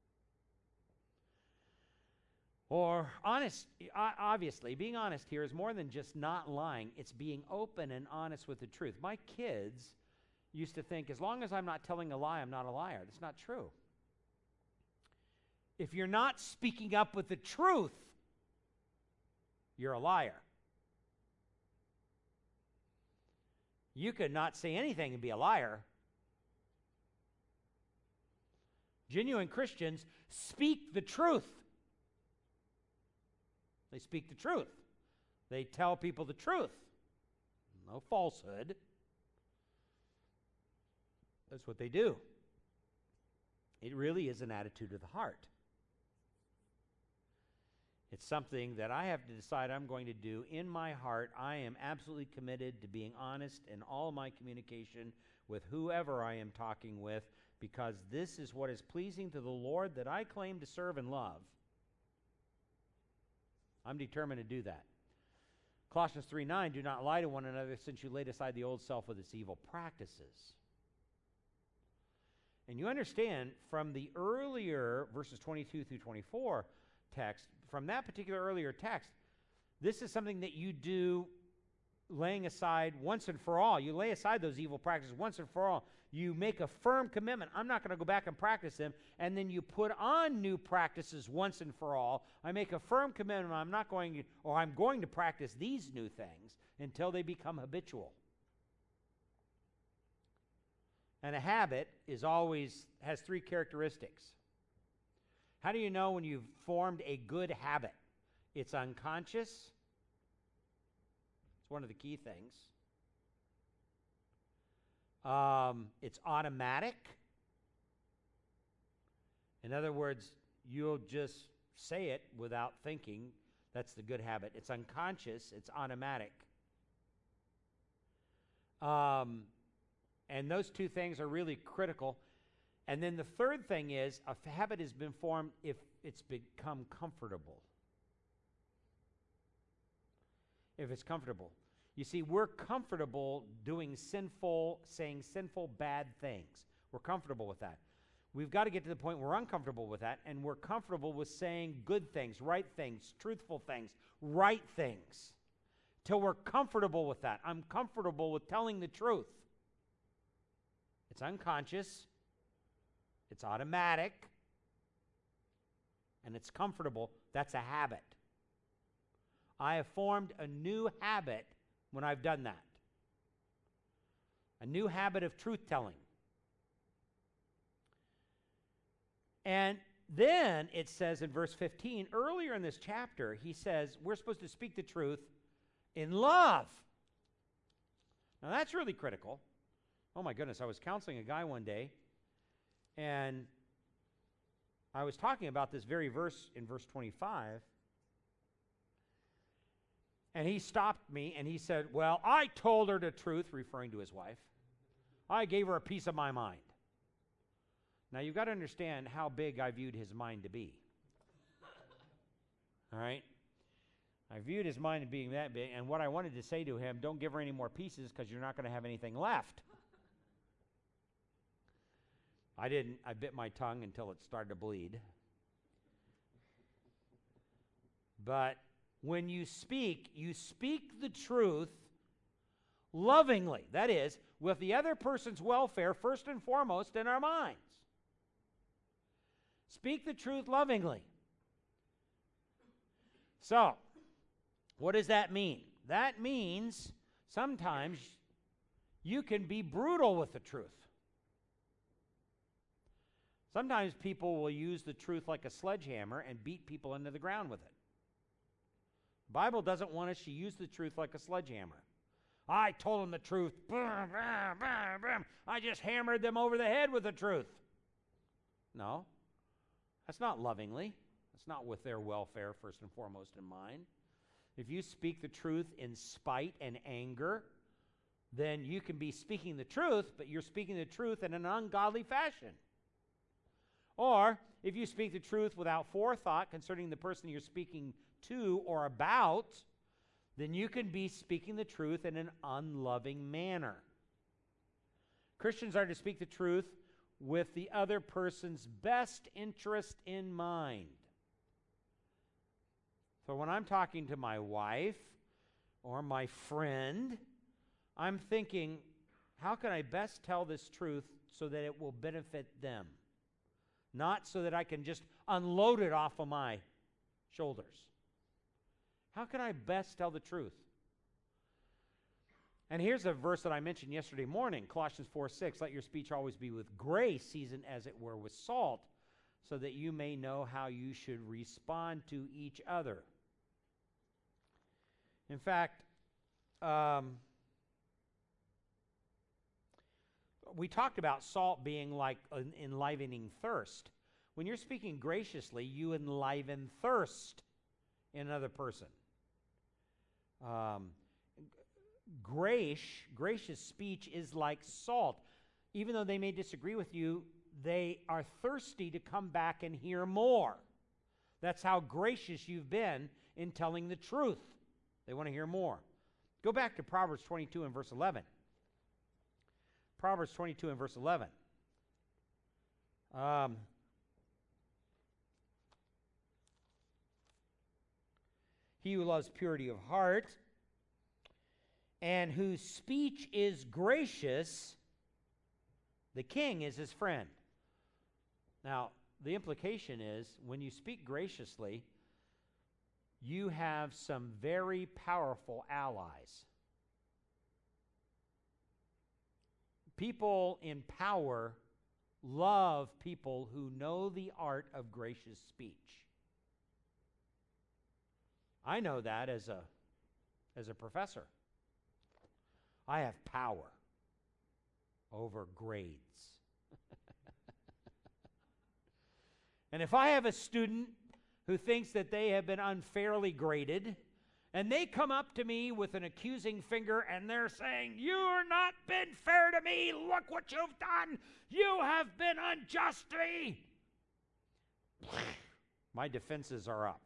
S1: Or honest, obviously, being honest here is more than just not lying. It's being open and honest with the truth. My kids used to think, as long as I'm not telling a lie, I'm not a liar. That's not true. If you're not speaking up with the truth, you're a liar. You could not say anything and be a liar. Genuine Christians speak the truth. They speak the truth. They tell people the truth. No falsehood. That's what they do. It really is an attitude of the heart. It's something that I have to decide I'm going to do in my heart. I am absolutely committed to being honest in all of my communication with whoever I am talking with, because this is what is pleasing to the Lord that I claim to serve and love. I'm determined to do that. Colossians three nine, "Do not lie to one another, since you laid aside the old self with its evil practices." And you understand from the earlier verses twenty-two through twenty-four text, from that particular earlier text, this is something that you do laying aside once and for all. You lay aside those evil practices once and for all. You make a firm commitment. I'm not going to go back and practice them. And then you put on new practices once and for all. I make a firm commitment. I'm not going to, or I'm going to practice these new things until they become habitual. And a habit is always, has three characteristics. How do you know when you've formed a good habit? It's unconscious. It's one of the key things. Um, it's automatic. In other words, you'll just say it without thinking. That's the good habit. It's unconscious. It's automatic. Um, and those two things are really critical. And then the third thing is, a habit has been formed if it's become comfortable. If it's comfortable. You see, we're comfortable doing sinful, saying sinful, bad things. We're comfortable with that. We've got to get to the point where we're uncomfortable with that, and we're comfortable with saying good things, right things, truthful things, right things, till we're comfortable with that. I'm comfortable with telling the truth. It's unconscious. It's automatic, and it's comfortable. That's a habit. I have formed a new habit when I've done that. A new habit of truth-telling. And then it says in verse fifteen, earlier in this chapter, he says we're supposed to speak the truth in love. Now, that's really critical. Oh, my goodness. I was counseling a guy one day, and I was talking about this very verse in verse twenty-five, and he stopped me, and he said, well, I told her the truth, referring to his wife. I gave her a piece of my mind. Now, you've got to understand how big I viewed his mind to be. All right? I viewed his mind as being that big, and what I wanted to say to him, don't give her any more pieces because you're not going to have anything left. I didn't. I bit my tongue until it started to bleed. But when you speak, you speak the truth lovingly. That is, with the other person's welfare first and foremost in our minds. Speak the truth lovingly. So, what does that mean? That means sometimes you can be brutal with the truth. Sometimes people will use the truth like a sledgehammer and beat people into the ground with it. The Bible doesn't want us to use the truth like a sledgehammer. I told them the truth. I just hammered them over the head with the truth. No, that's not lovingly. That's not with their welfare first and foremost in mind. If you speak the truth in spite and anger, then you can be speaking the truth, but you're speaking the truth in an ungodly fashion. Or, if you speak the truth without forethought concerning the person you're speaking to or about, then you can be speaking the truth in an unloving manner. Christians are to speak the truth with the other person's best interest in mind. So when I'm talking to my wife or my friend, I'm thinking, how can I best tell this truth so that it will benefit them? Not so that I can just unload it off of my shoulders. How can I best tell the truth? And here's a verse that I mentioned yesterday morning, Colossians four six. Let your speech always be with grace, seasoned as it were with salt, so that you may know how you should respond to each other. In fact, um, we talked about salt being like an enlivening thirst. When you're speaking graciously, you enliven thirst in another person. Um, grace, gracious speech is like salt. Even though they may disagree with you, they are thirsty to come back and hear more. That's how gracious you've been in telling the truth. They want to hear more. Go back to Proverbs twenty-two and verse eleven. Proverbs twenty-two and verse eleven. Um, he who loves purity of heart and whose speech is gracious, the king is his friend. Now, the implication is when you speak graciously, you have some very powerful allies. People in power love people who know the art of gracious speech. I know that as a, as a professor. I have power over grades. And if I have a student who thinks that they have been unfairly graded, and they come up to me with an accusing finger and they're saying, "You've not been fair to me. Look what you've done. You have been unjust to me." My defenses are up.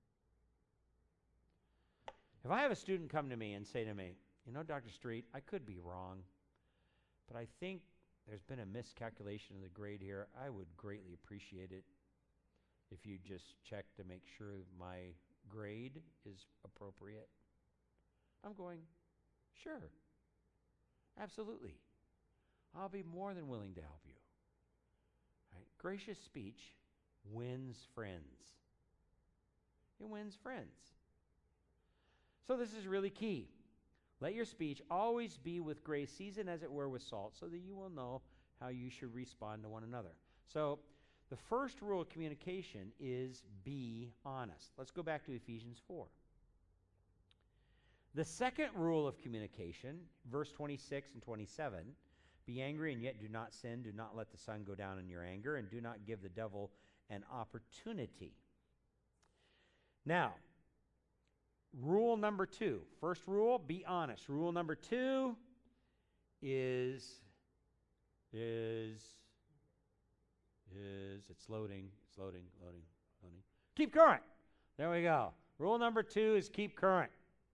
S1: If I have a student come to me and say to me, "You know, Doctor Street, I could be wrong, but I think there's been a miscalculation of the grade here. I would greatly appreciate it if you just check to make sure my grade is appropriate." I'm going, sure, absolutely. I'll be more than willing to help you. Right? Gracious speech wins friends. It wins friends. So this is really key. Let your speech always be with grace, seasoned as it were with salt, so that you will know how you should respond to one another. So the first rule of communication is be honest. Let's go back to Ephesians four. The second rule of communication, verse twenty-six and twenty-seven, be angry and yet do not sin. Do not let the sun go down in your anger, and do not give the devil an opportunity. Now, rule number two. First rule, be honest. Rule number two is, is, is, it's loading, it's loading, loading, loading. Keep current. There we go. Rule number two is keep current.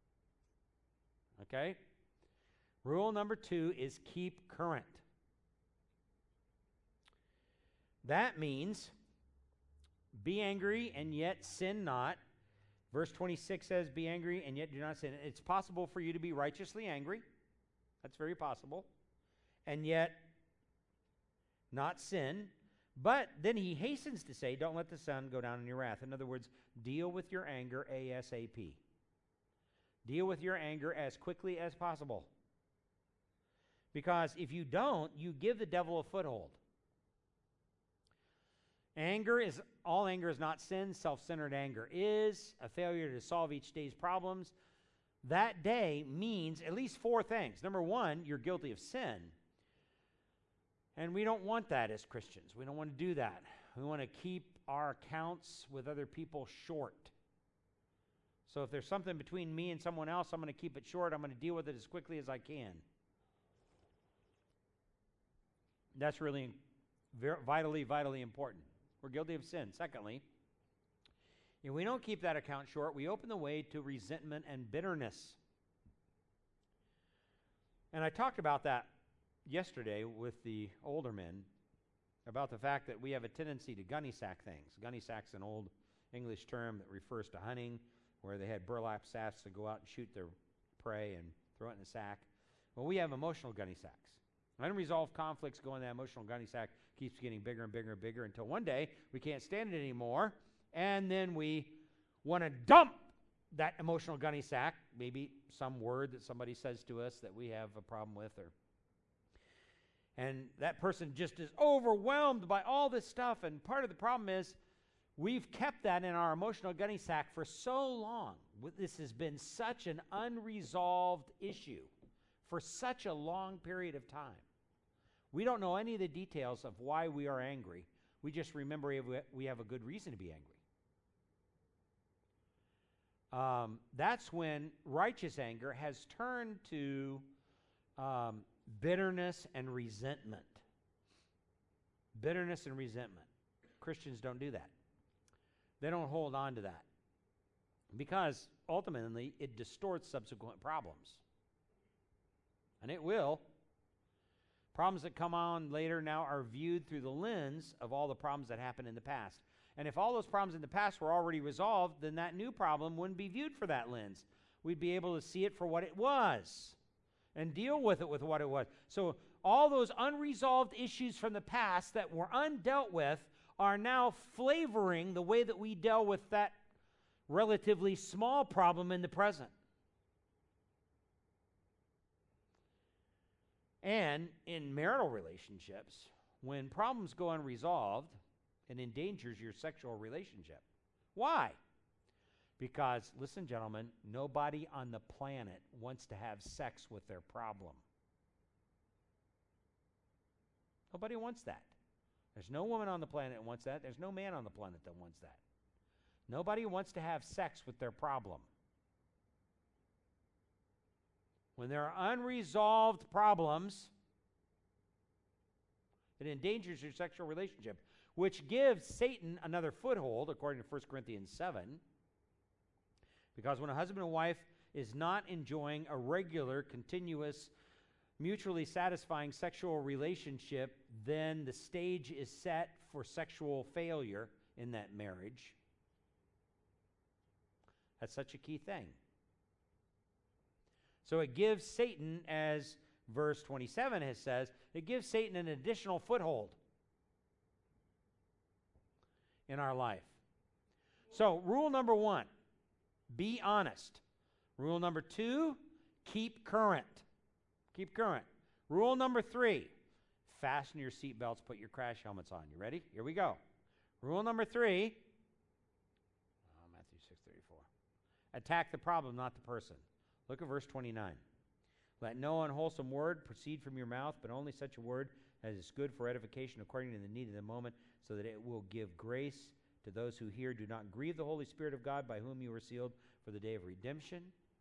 S1: Okay? Rule number two is keep current. That means be angry and yet sin not. Verse twenty-six says, be angry and yet do not sin. It's possible for you to be righteously angry. That's very possible. And yet not sin. But then he hastens to say, don't let the sun go down in your wrath. In other words, deal with your anger ASAP. Deal with your anger as quickly as possible. Because if you don't, you give the devil a foothold. Anger is, all anger is not sin. Self-centered anger is a failure to solve each day's problems. That day means at least four things. Number one, you're guilty of sin. And we don't want that as Christians. We don't want to do that. We want to keep our accounts with other people short. So if there's something between me and someone else, I'm going to keep it short. I'm going to deal with it as quickly as I can. That's really very, vitally, vitally important. We're guilty of sin. Secondly, if we don't keep that account short, we open the way to resentment and bitterness. And I talked about that yesterday with the older men, about the fact that we have a tendency to gunny sack things. Gunny sack's an old English term that refers to hunting, where they had burlap sacks to go out and shoot their prey and throw it in a sack. Well, we have emotional gunny sacks. Unresolved conflicts go in that emotional gunny sack, keeps getting bigger and bigger and bigger until one day we can't stand it anymore, and then we want to dump that emotional gunny sack, maybe some word that somebody says to us that we have a problem with, or and that person just is overwhelmed by all this stuff, and part of the problem is we've kept that in our emotional gunny sack for so long. This has been such an unresolved issue for such a long period of time. We don't know any of the details of why we are angry. We just remember we have a good reason to be angry. Um, that's when righteous anger has turned to um, bitterness and resentment. Bitterness and resentment. Christians don't do that. They don't hold on to that, because ultimately it distorts subsequent problems. And it will. Problems that come on later now are viewed through the lens of all the problems that happened in the past. And if all those problems in the past were already resolved, then that new problem wouldn't be viewed for that lens. We'd be able to see it for what it was and deal with it with what it was. So all those unresolved issues from the past that were undealt with are now flavoring the way that we deal with that relatively small problem in the present. And in marital relationships, when problems go unresolved, it endangers your sexual relationship. Why? Because, listen, gentlemen, nobody on the planet wants to have sex with their problem. Nobody wants that. There's no woman on the planet that wants that. There's no man on the planet that wants that. Nobody wants to have sex with their problem. When there are unresolved problems, it endangers your sexual relationship, which gives Satan another foothold, according to First Corinthians seven. Because when a husband and wife is not enjoying a regular, continuous, mutually satisfying sexual relationship, then the stage is set for sexual failure in that marriage. That's such a key thing. So it gives Satan, as verse twenty-seven has says, it gives Satan an additional foothold in our life. So rule number one, be honest. Rule number two, keep current. Keep current. Rule number three, fasten your seatbelts, put your crash helmets on. You ready? Here we go. Rule number three, oh, Matthew six thirty-four. Attack the problem, not the person. Look at verse twenty-nine. Let no unwholesome word proceed from your mouth, but only such a word as is good for edification according to the need of the moment, so that it will give grace to those who hear. Do not grieve the Holy Spirit of God, by whom you were sealed for the day of redemption.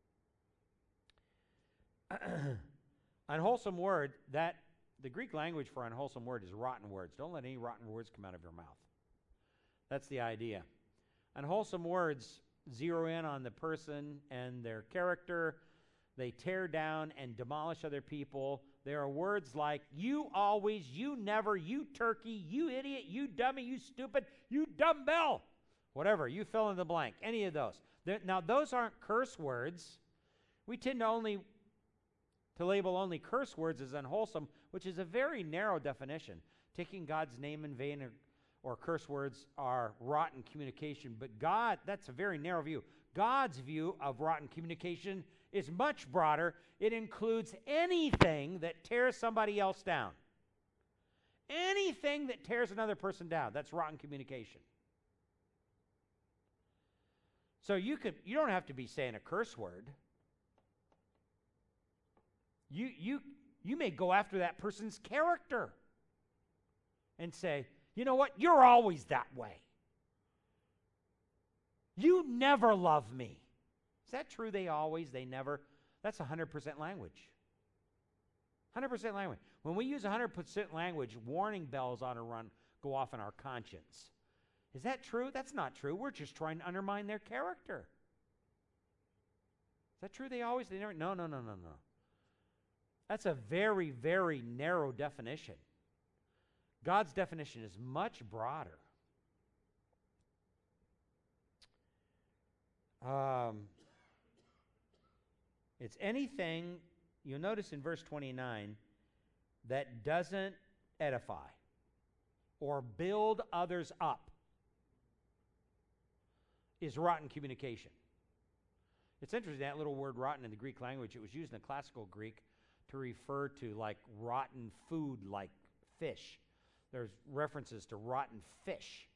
S1: Unwholesome word, that the Greek language for unwholesome word is rotten words. Don't let any rotten words come out of your mouth. That's the idea. Unwholesome words zero in on the person and their character. They tear down and demolish other people. There are words like, you always, you never, you turkey, you idiot, you dummy, you stupid, you dumbbell. Whatever, you fill in the blank, any of those. There, now, those aren't curse words. We tend to only to label only curse words as unwholesome, which is a very narrow definition. Taking God's name in vain or, or curse words are rotten communication. But God, that's a very narrow view. God's view of rotten communication is much broader. It includes anything that tears somebody else down. Anything that tears another person down, that's rotten communication. So you could you don't have to be saying a curse word. You you you may go after that person's character and say, you know what, you're always that way. You never love me. Is that true? They always, they never. That's one hundred percent language. one hundred percent language. When we use one hundred percent language, warning bells ought to run, go off in our conscience. Is that true? That's not true. We're just trying to undermine their character. Is that true? They always, they never. No, no, no, no, no. That's a very, very narrow definition. God's definition is much broader. Um, it's anything, you'll notice in verse twenty-nine, that doesn't edify or build others up is rotten communication. It's interesting, that little word rotten in the Greek language, it was used in the classical Greek to refer to like rotten food like fish. There's references to rotten fish.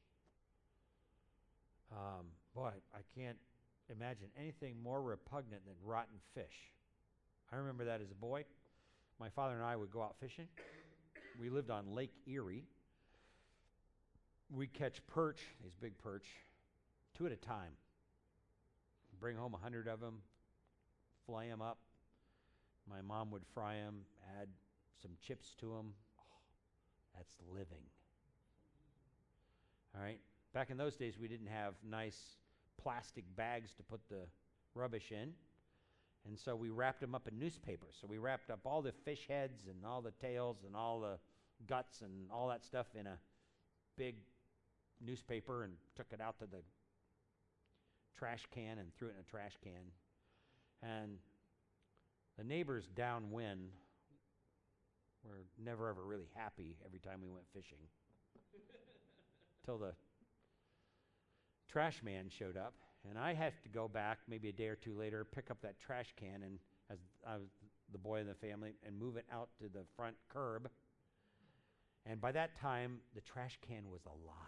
S1: Um, boy, I can't imagine anything more repugnant than rotten fish. I remember that as a boy. My father and I would go out fishing. We lived on Lake Erie. We'd catch perch, these big perch, two at a time. Bring home a hundred of them, flay them up. My mom would fry them, add some chips to them. Oh, that's living. All right. Back in those days, we didn't have nice plastic bags to put the rubbish in. And so we wrapped them up in newspaper. So we wrapped up all the fish heads and all the tails and all the guts and all that stuff in a big newspaper and took it out to the trash can and threw it in a trash can. And the neighbors downwind were never ever really happy every time we went fishing. Till the trash man showed up, and I had to go back maybe a day or two later, pick up that trash can, and as I was the boy in the family, and move it out to the front curb. And by that time, the trash can was alive.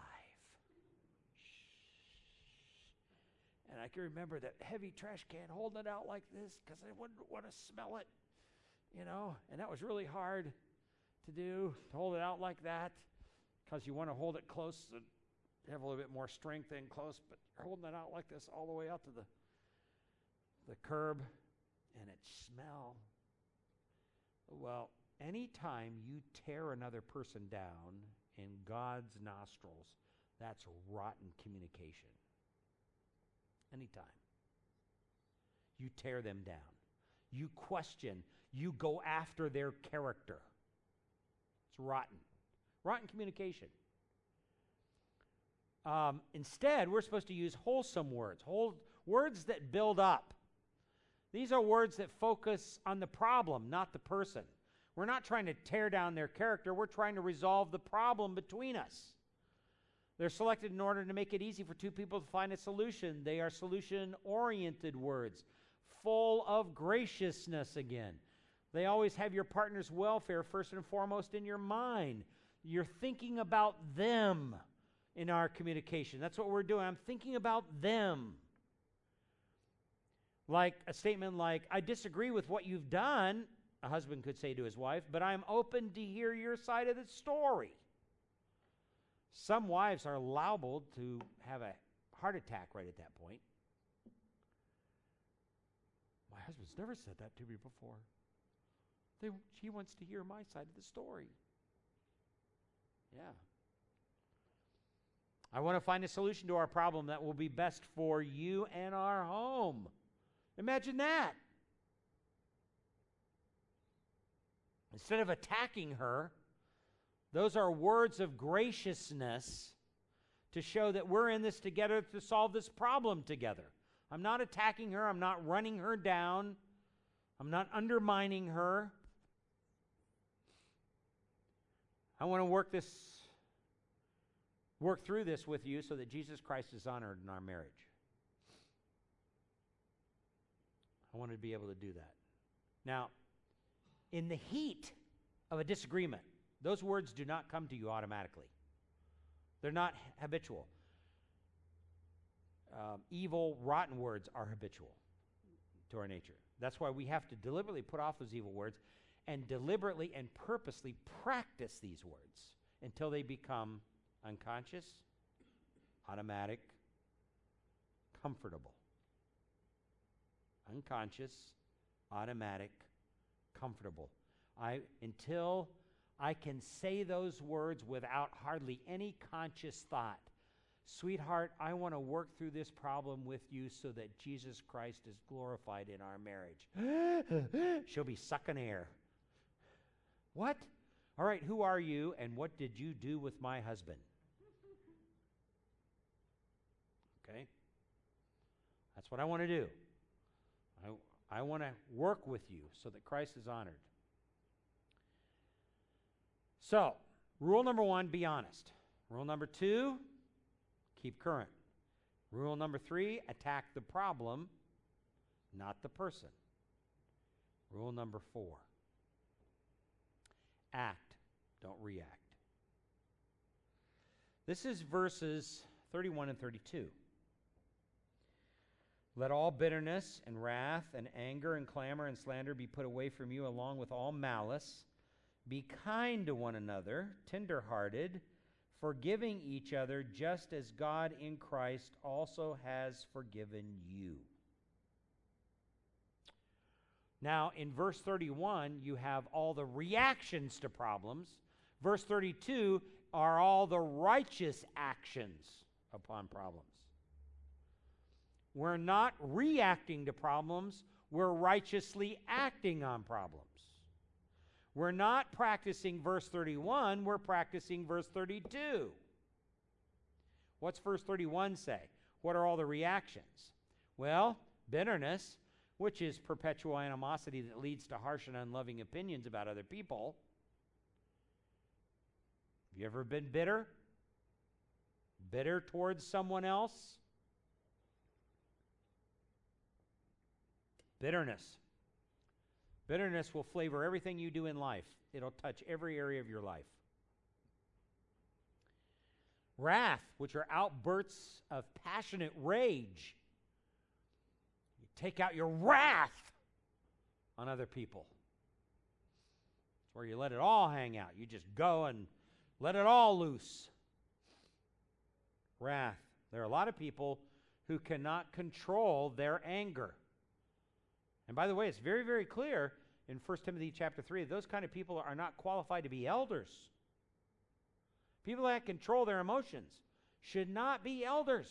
S1: And I can remember that heavy trash can holding it out like this because I wouldn't want to smell it, you know. And that was really hard to do, to hold it out like that, because you want to hold it close and have a little bit more strength in close, but you're holding it out like this all the way out to the, the curb, and it smell. Well, anytime you tear another person down in God's nostrils, that's rotten communication. Anytime. You tear them down. You question. You go after their character. It's rotten. Rotten communication. Um, instead, we're supposed to use wholesome words, whole, words that build up. These are words that focus on the problem, not the person. We're not trying to tear down their character. We're trying to resolve the problem between us. They're selected in order to make it easy for two people to find a solution. They are solution-oriented words, full of graciousness again. They always have your partner's welfare first and foremost in your mind. You're thinking about them in our communication. That's what we're doing. I'm thinking about them. Like a statement like, I disagree with what you've done, a husband could say to his wife, but I'm open to hear your side of the story. Some wives are liable to have a heart attack right at that point. My husband's never said that to me before. They, he wants to hear my side of the story. Yeah. I want to find a solution to our problem that will be best for you and our home. Imagine that. Instead of attacking her, those are words of graciousness to show that we're in this together to solve this problem together. I'm not attacking her. I'm not running her down. I'm not undermining her. I want to work this, work through this with you so that Jesus Christ is honored in our marriage. I want to be able to do that. Now, in the heat of a disagreement, those words do not come to you automatically. They're not habitual. Um, evil, rotten words are habitual to our nature. That's why we have to deliberately put off those evil words and deliberately and purposely practice these words until they become unconscious, automatic, comfortable. Unconscious, automatic, comfortable. I until I can say those words without hardly any conscious thought. Sweetheart, I want to work through this problem with you so that Jesus Christ is glorified in our marriage. She'll be sucking air. What? All right, who are you and what did you do with my husband? Okay? That's what I want to do. I, I want to work with you so that Christ is honored. So, rule number one, be honest. Rule number two, keep current. Rule number three, attack the problem, not the person. Rule number four, act, don't react. This is verses thirty-one and thirty-two. Let all bitterness and wrath and anger and clamor and slander be put away from you along with all malice. Be kind to one another, tender-hearted, forgiving each other, just as God in Christ also has forgiven you. Now, in verse thirty-one, you have all the reactions to problems. Verse thirty-two are all the righteous actions upon problems. We're not reacting to problems. We're righteously acting on problems. We're not practicing verse thirty-one, we're practicing verse thirty-two. What's verse thirty-one say? What are all the reactions? Well, bitterness, which is perpetual animosity that leads to harsh and unloving opinions about other people. Have you ever been bitter? Bitter towards someone else? Bitterness. Bitterness will flavor everything you do in life. It'll touch every area of your life. Wrath, which are outbursts of passionate rage. You take out your wrath on other people. It's where you let it all hang out. You just go and let it all loose. Wrath. There are a lot of people who cannot control their anger. And by the way, it's very, very clear in First Timothy chapter three, those kind of people are not qualified to be elders. People that control their emotions should not be elders.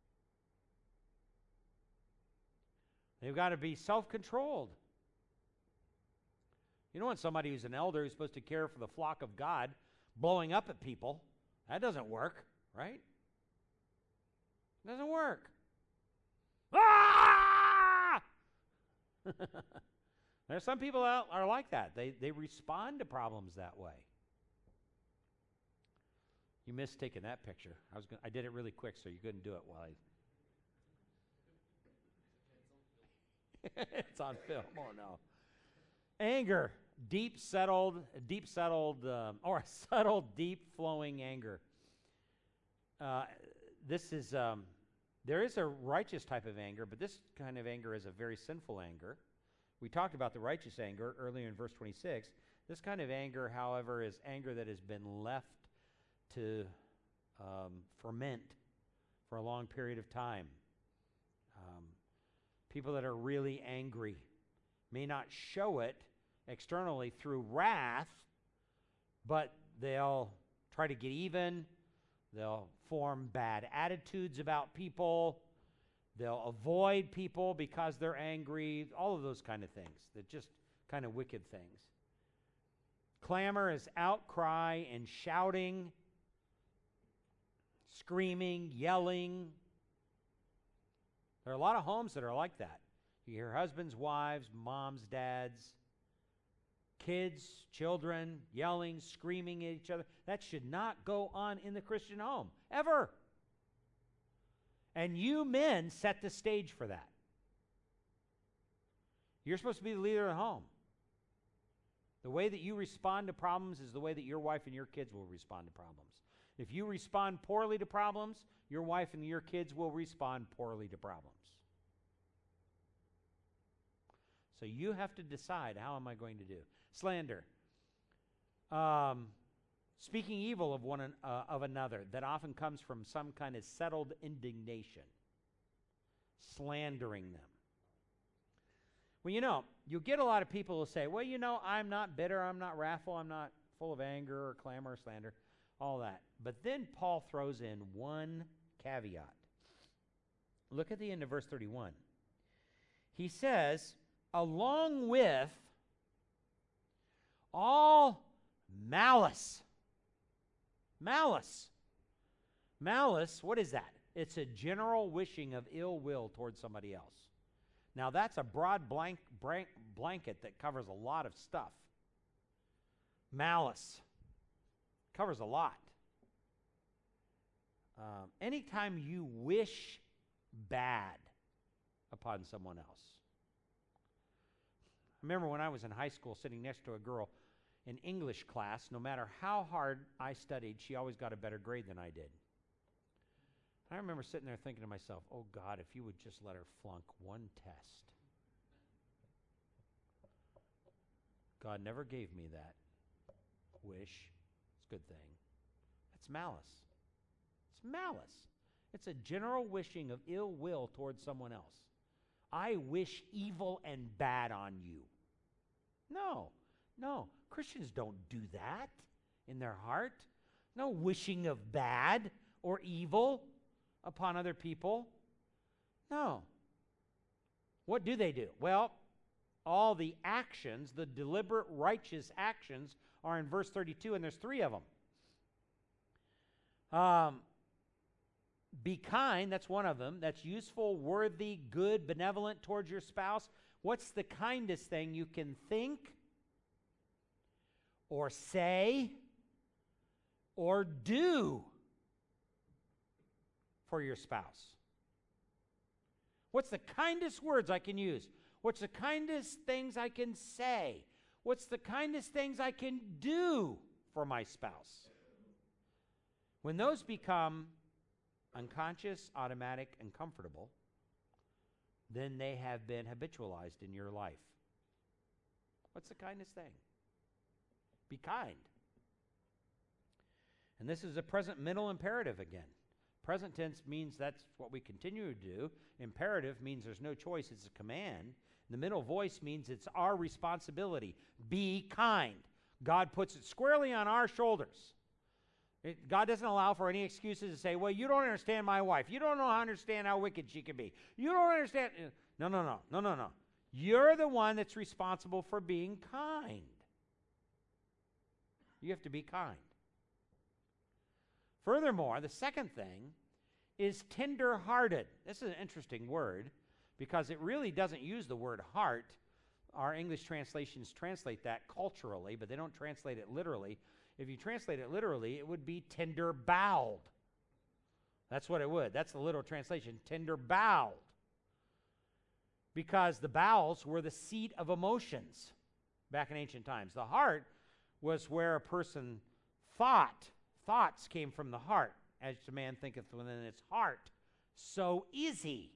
S1: They've got to be self-controlled. You don't want somebody who's an elder who's supposed to care for the flock of God blowing up at people. That doesn't work, right? It doesn't work. Ah! There's some people out are like that. They they respond to problems that way. You missed taking that picture. I was gonna, I did it really quick, so you couldn't do it while I. It's on film. Oh no. Anger, deep settled, deep settled, um, or settled, deep flowing anger. Uh, this is um, There is a righteous type of anger, but this kind of anger is a very sinful anger. We talked about the righteous anger earlier in verse twenty-six. This kind of anger, however, is anger that has been left to um, ferment for a long period of time. Um, people that are really angry may not show it externally through wrath, but they'll try to get even. They'll form bad attitudes about people. They'll avoid people because they're angry. All of those kind of things. They're just kind of wicked things. Clamor is outcry and shouting, screaming, yelling. There are a lot of homes that are like that. You hear husbands, wives, moms, dads, kids, children yelling, screaming at each other. That should not go on in the Christian home, ever. And you men set the stage for that. You're supposed to be the leader of the home. The way that you respond to problems is the way that your wife and your kids will respond to problems. If you respond poorly to problems, your wife and your kids will respond poorly to problems. So you have to decide, how am I going to do? Slander. Um, speaking evil of one an, uh, of another, that often comes from some kind of settled indignation. Slandering them. Well, you know, you'll get a lot of people who say, well, you know, I'm not bitter, I'm not wrathful, I'm not full of anger or clamor or slander, all that. But then Paul throws in one caveat. Look at the end of verse thirty-one. He says, along with all malice. Malice. Malice, what is that? It's a general wishing of ill will towards somebody else. Now, that's a broad blank, blank, blanket that covers a lot of stuff. Malice covers a lot. Um, anytime you wish bad upon someone else. I remember when I was in high school sitting next to a girl in English class, no matter how hard I studied, she always got a better grade than I did. I remember sitting there thinking to myself, oh God, if you would just let her flunk one test. God never gave me that wish. It's a good thing. That's malice. It's malice. It's a general wishing of ill will towards someone else. I wish evil and bad on you. No, no. Christians don't do that in their heart. No wishing of bad or evil upon other people. No. What do they do? Well, all the actions, the deliberate righteous actions, are in verse thirty-two, and there's three of them. Um, be kind, that's one of them. That's useful, worthy, good, benevolent towards your spouse. What's the kindest thing you can think or say or do for your spouse? What's the kindest words I can use? What's the kindest things I can say? What's the kindest things I can do for my spouse? When those become unconscious, automatic, and comfortable, then they have been habitualized in your life. What's the kindest thing? Be kind. And this is a present middle imperative again. Present tense means that's what we continue to do. Imperative means there's no choice, it's a command. The middle voice means it's our responsibility. Be kind. God puts it squarely on our shoulders. It, God doesn't allow for any excuses to say, well, you don't understand my wife. You don't know how understand how wicked she can be. You don't understand. No, no, no, no, no, no. You're the one that's responsible for being kind. You have to be kind. Furthermore, the second thing is tender-hearted. This is an interesting word because it really doesn't use the word heart. Our English translations translate that culturally, but they don't translate it literally. If you translate it literally, it would be tender-boweled. That's what it would. That's the literal translation, tender-boweled. Because the bowels were the seat of emotions back in ancient times. The heart was where a person thought. Thoughts came from the heart. As a man thinketh within its heart, so easy.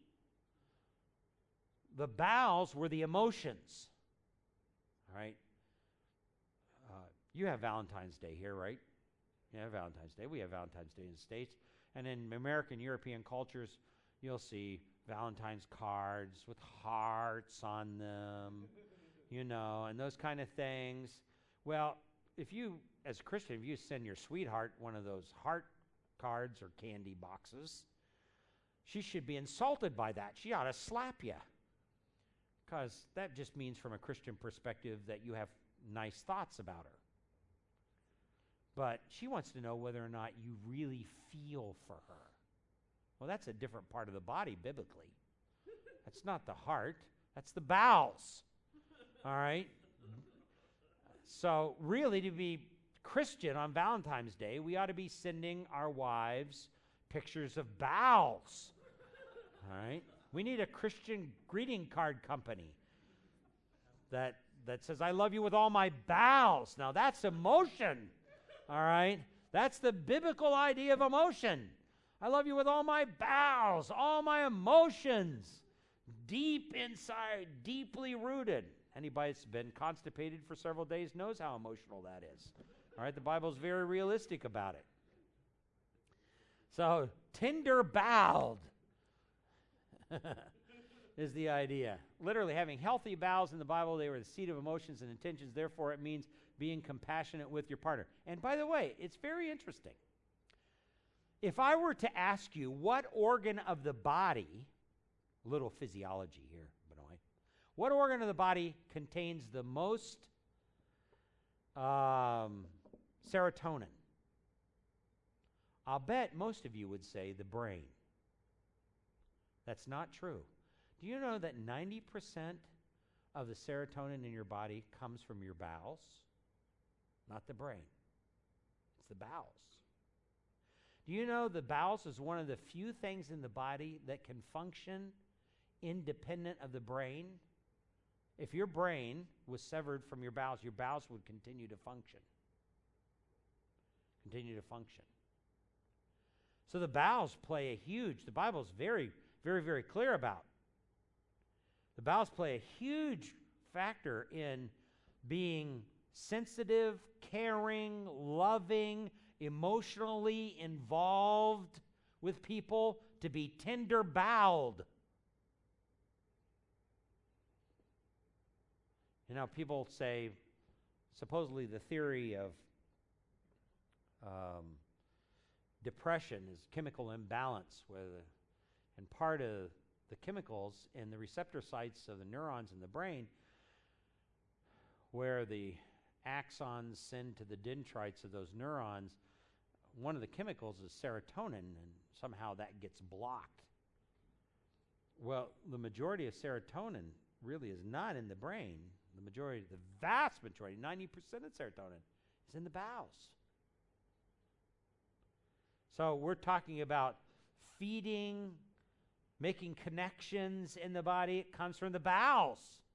S1: The bowels were the emotions. All right? Uh, you have Valentine's Day here, right? You have Valentine's Day. We have Valentine's Day in the States. And in American, European cultures, you'll see Valentine's cards with hearts on them, you know, and those kind of things. Well, if you, as a Christian, if you send your sweetheart one of those heart cards or candy boxes, she should be insulted by that. She ought to slap you. Because that just means, from a Christian perspective, that you have nice thoughts about her. But she wants to know whether or not you really feel for her. Well, that's a different part of the body biblically. That's not the heart. That's the bowels. All right? So really, to be Christian on Valentine's Day, we ought to be sending our wives pictures of bowels. All right? We need a Christian greeting card company that, that says, I love you with all my bowels. Now, that's emotion. All right? That's the biblical idea of emotion. I love you with all my bowels, all my emotions, deep inside, deeply rooted. Anybody that's been constipated for several days knows how emotional that is. All right? The Bible's very realistic about it. So, tender-boweled is the idea. Literally, having healthy bowels in the Bible, they were the seat of emotions and intentions. Therefore, it means being compassionate with your partner. And by the way, it's very interesting. If I were to ask you what organ of the body, little physiology here, by the way, what organ of the body contains the most um, serotonin? I'll bet most of you would say the brain. That's not true. Do you know that ninety percent of the serotonin in your body comes from your bowels? Not the brain. It's the bowels. Do you know the bowels is one of the few things in the body that can function independent of the brain? If your brain was severed from your bowels, your bowels would continue to function. Continue to function. So the bowels play a huge, the Bible is very, very, very clear about. The bowels play a huge factor in being sensitive, caring, loving, emotionally involved with people, to be tender-boweled. You know, people say, supposedly the theory of um, depression is chemical imbalance, where the, and part of the chemicals in the receptor sites of the neurons in the brain, where the axons send to the dendrites of those neurons, one of the chemicals is serotonin, and somehow that gets blocked. Well, the majority of serotonin really is not in the brain. The majority, the vast majority, ninety percent of serotonin is in the bowels. So we're talking about feeding, making connections in the body. It comes from the bowels.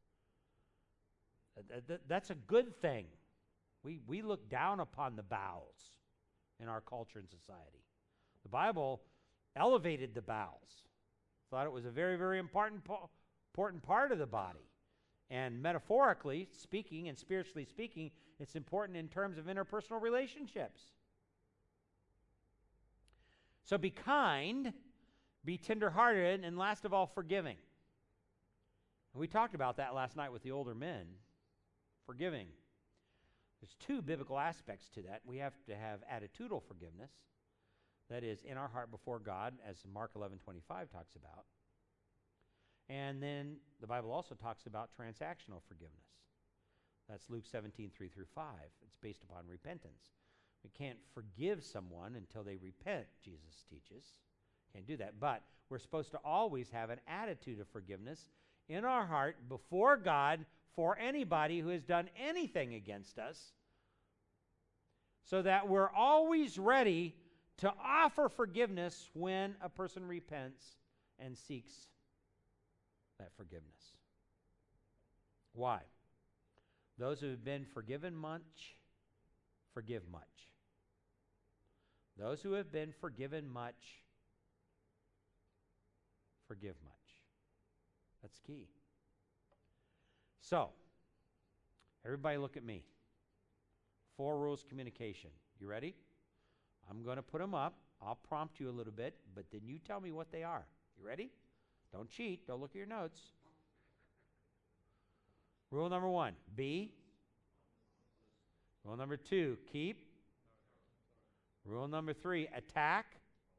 S1: Th- th- that's a good thing. We, we look down upon the bowels in our culture and society. The Bible elevated the bowels, thought it was a very, very important, po- important part of the body. And metaphorically speaking and spiritually speaking, it's important in terms of interpersonal relationships. So be kind, be tenderhearted, and last of all, forgiving. And we talked about that last night with the older men. Forgiving. There's two biblical aspects to that. We have to have attitudinal forgiveness. That is, in our heart before God, as Mark eleven twenty-five talks about. And then the Bible also talks about transactional forgiveness. That's Luke seventeen, three through five. It's based upon repentance. We can't forgive someone until they repent, Jesus teaches. Can't do that. But we're supposed to always have an attitude of forgiveness in our heart before God for anybody who has done anything against us, so that we're always ready to offer forgiveness when a person repents and seeks that forgiveness. Why? Those who have been forgiven much, forgive much. Those who have been forgiven much forgive much. That's key. So, everybody look at me. Four rules of communication. You ready? I'm going to put them up. I'll prompt you a little bit, but then you tell me what they are. You ready? Don't cheat. Don't look at your notes. Rule number one, be. Rule number two, keep. Rule number three, attack.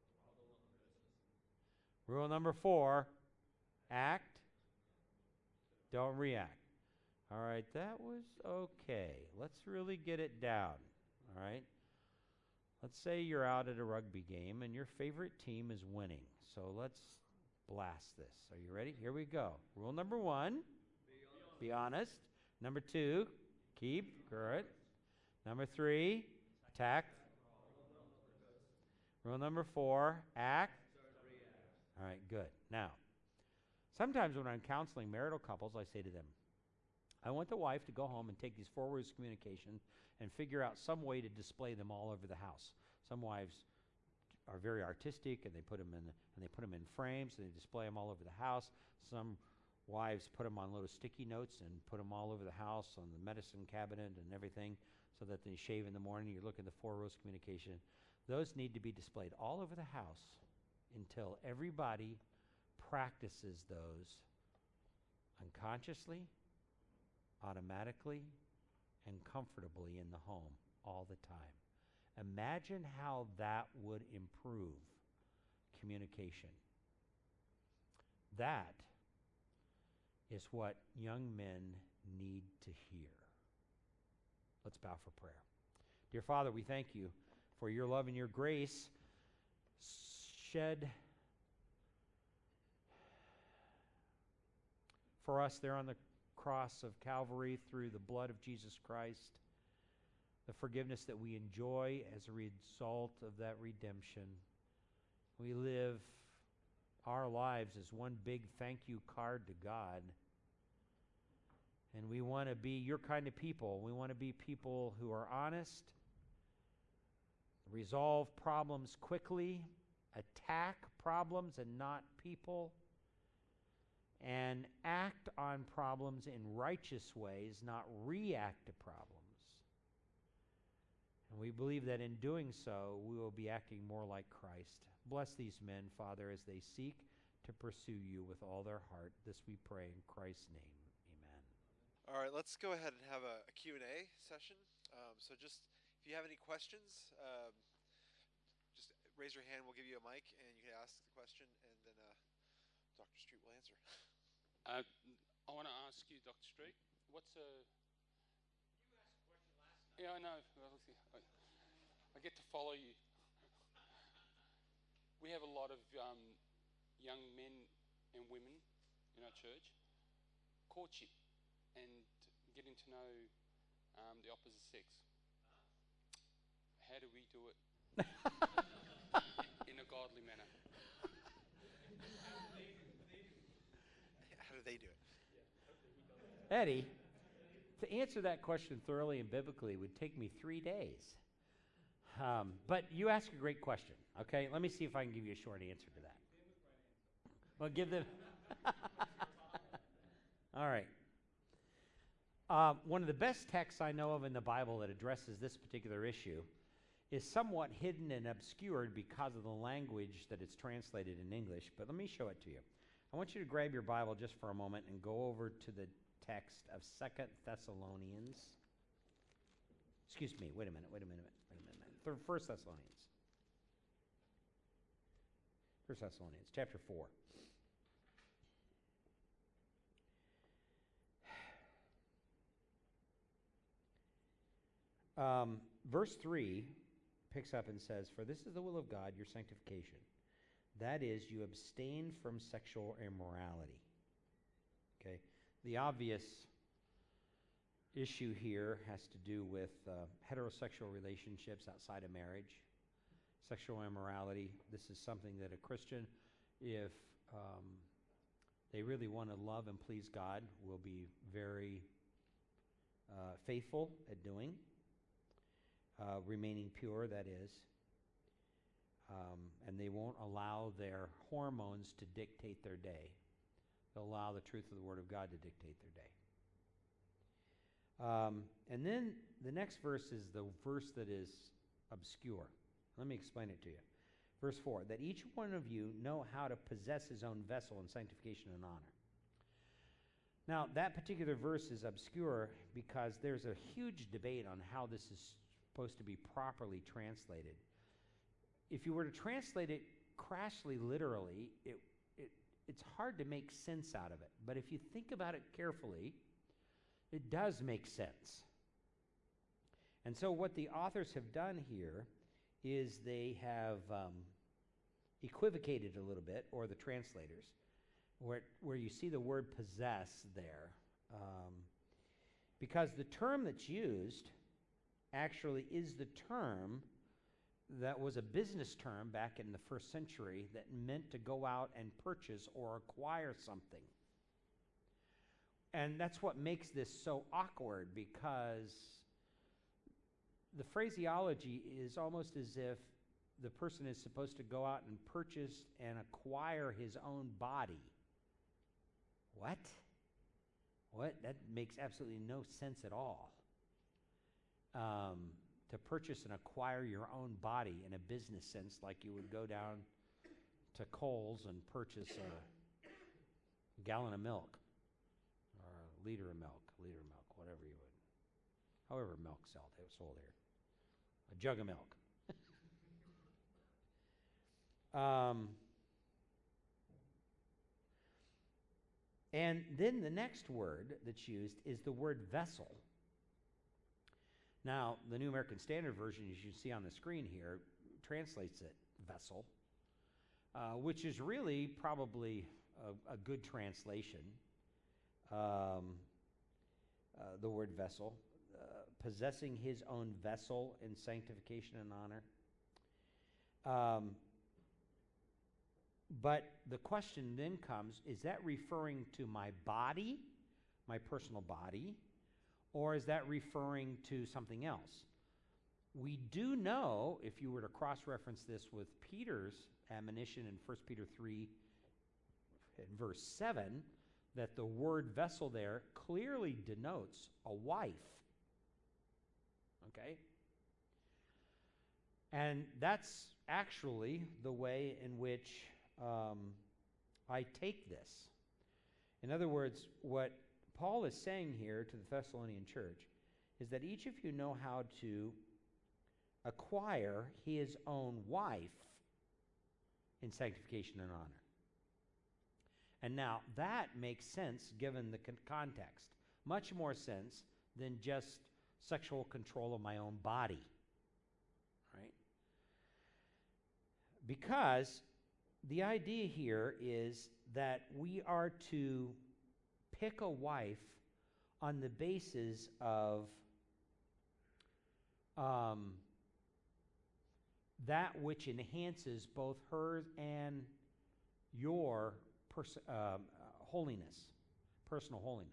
S1: Rule number four, act. Don't react. All right, that was okay. Let's really get it down. All right. Let's say you're out at a rugby game and your favorite team is winning. So let's blast this. Are you ready? Here we go. Rule number one, be honest. Be honest. Number two, keep. Good. Number three, attack. Rule number four, act. All right, good. Now, sometimes when I'm counseling marital couples, I say to them, I want the wife to go home and take these four rules of communication and figure out some way to display them all over the house. Some wives are very artistic, and they put them in and they put them in frames, and they display them all over the house. Some wives put them on little sticky notes and put them all over the house on the medicine cabinet and everything, so that they shave in the morning. You look at the four rules of communication. Those need to be displayed all over the house until everybody practices those unconsciously, automatically, and comfortably in the home all the time. Imagine how that would improve communication. That is what young men need to hear. Let's bow for prayer. Dear Father, we thank you for your love and your grace shed for us there on the cross of Calvary through the blood of Jesus Christ, the forgiveness that we enjoy as a result of that redemption. We live our lives as one big thank you card to God. And we want to be your kind of people. We want to be people who are honest, resolve problems quickly, attack problems and not people, and act on problems in righteous ways, not react to problems. And we believe that in doing so, we will be acting more like Christ. Bless these men, Father, as they seek to pursue you with all their heart. This we pray in Christ's name. Amen.
S2: All right, let's go ahead and have a, a Q and A session. Um, so just, if you have any questions, um, just raise your hand. We'll give you a mic, and you can ask the question, and then uh, Doctor Street will answer.
S3: Uh, I want to ask you, Doctor Street, what's a...
S1: You asked a question last night.
S3: Yeah, I know. I, I get to follow you. We have a lot of um, young men and women in our church. Courtship and getting to know um, the opposite sex. How do we do it in a godly manner?
S2: How do they do it?
S1: Eddie, to answer that question thoroughly and biblically would take me three days. Um, but you ask a great question, okay? Let me see if I can give you a short answer to that. Well, give them... All right. Uh, one of the best texts I know of in the Bible that addresses this particular issue is somewhat hidden and obscured because of the language that it's translated in English, but let me show it to you. I want you to grab your Bible just for a moment and go over to the text of Second Thessalonians. Excuse me, wait a minute, wait a minute, wait a minute. First Thessalonians. First Thessalonians, chapter four. Um, verse three picks up and says, "For this is the will of God, your sanctification. That is, you abstain from sexual immorality." Okay? The obvious issue here has to do with uh, heterosexual relationships outside of marriage, sexual immorality. This is something that a Christian, if um, they really want to love and please God, will be very uh, faithful at doing. Uh, remaining pure, that is. Um, and they won't allow their hormones to dictate their day. They'll allow the truth of the Word of God to dictate their day. Um, and then the next verse is the verse that is obscure. Let me explain it to you. Verse four, that each one of you know how to possess his own vessel in sanctification and honor. Now, that particular verse is obscure because there's a huge debate on how this is supposed to be properly translated. If you were to translate it crassly literally, it, it, it's hard to make sense out of it. But if you think about it carefully, it does make sense. And so what the authors have done here is they have um, equivocated a little bit, or the translators, where, where you see the word possess there. Um, because the term that's used actually is the term that was a business term back in the first century that meant to go out and purchase or acquire something. And that's what makes this so awkward, because the phraseology is almost as if the person is supposed to go out and purchase and acquire his own body. What? What? That makes absolutely no sense at all. Um, to purchase and acquire your own body in a business sense, like you would go down to Kohl's and purchase a gallon of milk, or a liter of milk, a liter of milk, whatever you would, however milk sold, sold here, a jug of milk. um, and then the next word that's used is the word vessel. Now, the New American Standard Version, as you see on the screen here, translates it vessel, uh, which is really probably a, a good translation. Um, uh, the word vessel, uh, possessing his own vessel in sanctification and honor. Um, but the question then comes, is that referring to my body, my personal body, or is that referring to something else? We do know, if you were to cross-reference this with Peter's admonition in First Peter three, verse seven, that the word vessel there clearly denotes a wife. Okay? And that's actually the way in which um, I take this. In other words, what Paul is saying here to the Thessalonian church is that each of you know how to acquire his own wife in sanctification and honor. And now that makes sense given the con- context. Much more sense than just sexual control of my own body. Right? Because the idea here is that we are to pick a wife on the basis of um, that which enhances both hers and your pers- um, uh, holiness, personal holiness.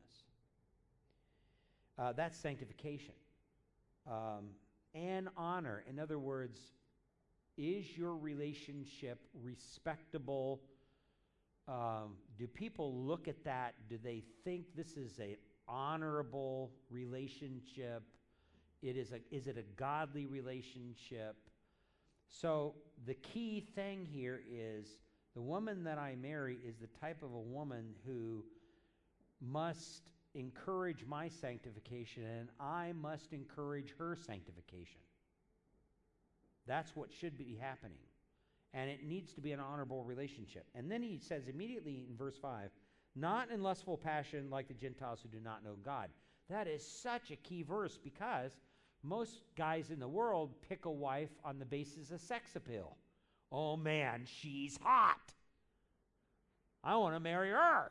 S1: Uh, that's sanctification. Um, and honor. In other words, is your relationship respectable? Um, do people look at that? Do they think this is an honorable relationship? It is a, is it a godly relationship? So the key thing here is the woman that I marry is the type of a woman who must encourage my sanctification, and I must encourage her sanctification. That's what should be happening. And it needs to be an honorable relationship. And then he says immediately in verse five, not in lustful passion like the Gentiles who do not know God. That is such a key verse, because most guys in the world pick a wife on the basis of sex appeal. Oh man, she's hot. I want to marry her.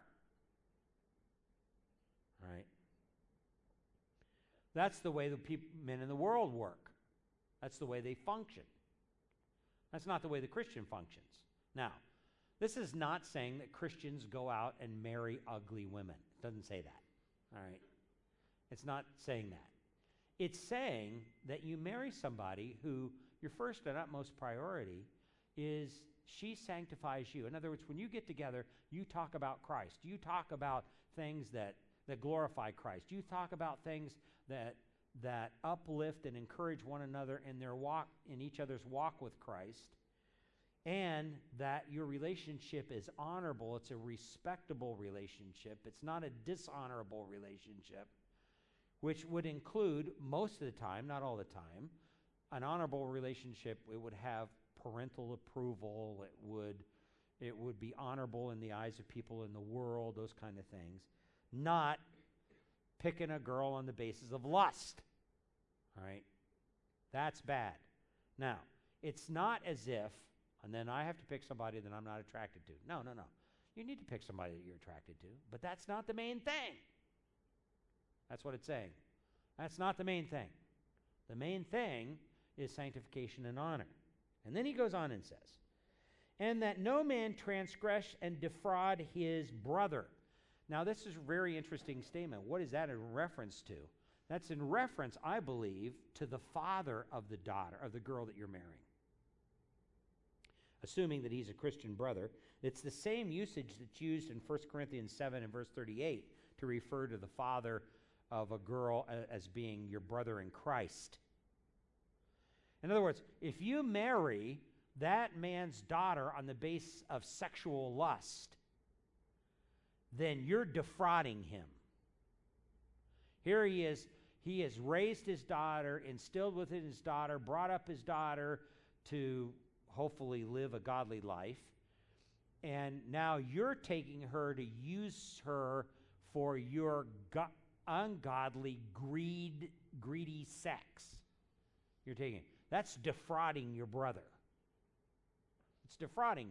S1: Right? That's the way the peop- men in the world work. That's the way they function. That's not the way the Christian functions. Now, this is not saying that Christians go out and marry ugly women. It doesn't say that. All right? It's not saying that. It's saying that you marry somebody who your first and utmost priority is she sanctifies you. In other words, when you get together, you talk about Christ. You talk about things that, that glorify Christ. You talk about things that that uplift and encourage one another in their walk, in each other's walk with Christ, and that your relationship is honorable. It's a respectable relationship. It's not a dishonorable relationship, which would include, most of the time, not all the time, an honorable relationship. It would have parental approval. It would, it would be honorable in the eyes of people in the world, those kind of things. Not picking a girl on the basis of lust. All right? That's bad. Now, it's not as if, and then I have to pick somebody that I'm not attracted to. No, no, no. You need to pick somebody that you're attracted to, but that's not the main thing. That's what it's saying. That's not the main thing. The main thing is sanctification and honor. And then he goes on and says, and that no man transgress and defraud his brother. Now, this is a very interesting statement. What is that in reference to? That's in reference, I believe, to the father of the daughter, of the girl that you're marrying. Assuming that he's a Christian brother. It's the same usage that's used in First Corinthians seven and verse thirty-eight to refer to the father of a girl as being your brother in Christ. In other words, if you marry that man's daughter on the basis of sexual lust, then you're defrauding him. Here he is, he has raised his daughter, instilled within his daughter, brought up his daughter to hopefully live a godly life, and now you're taking her to use her for your go- ungodly, greed, greedy sex. You're taking it. That's defrauding your brother. It's defrauding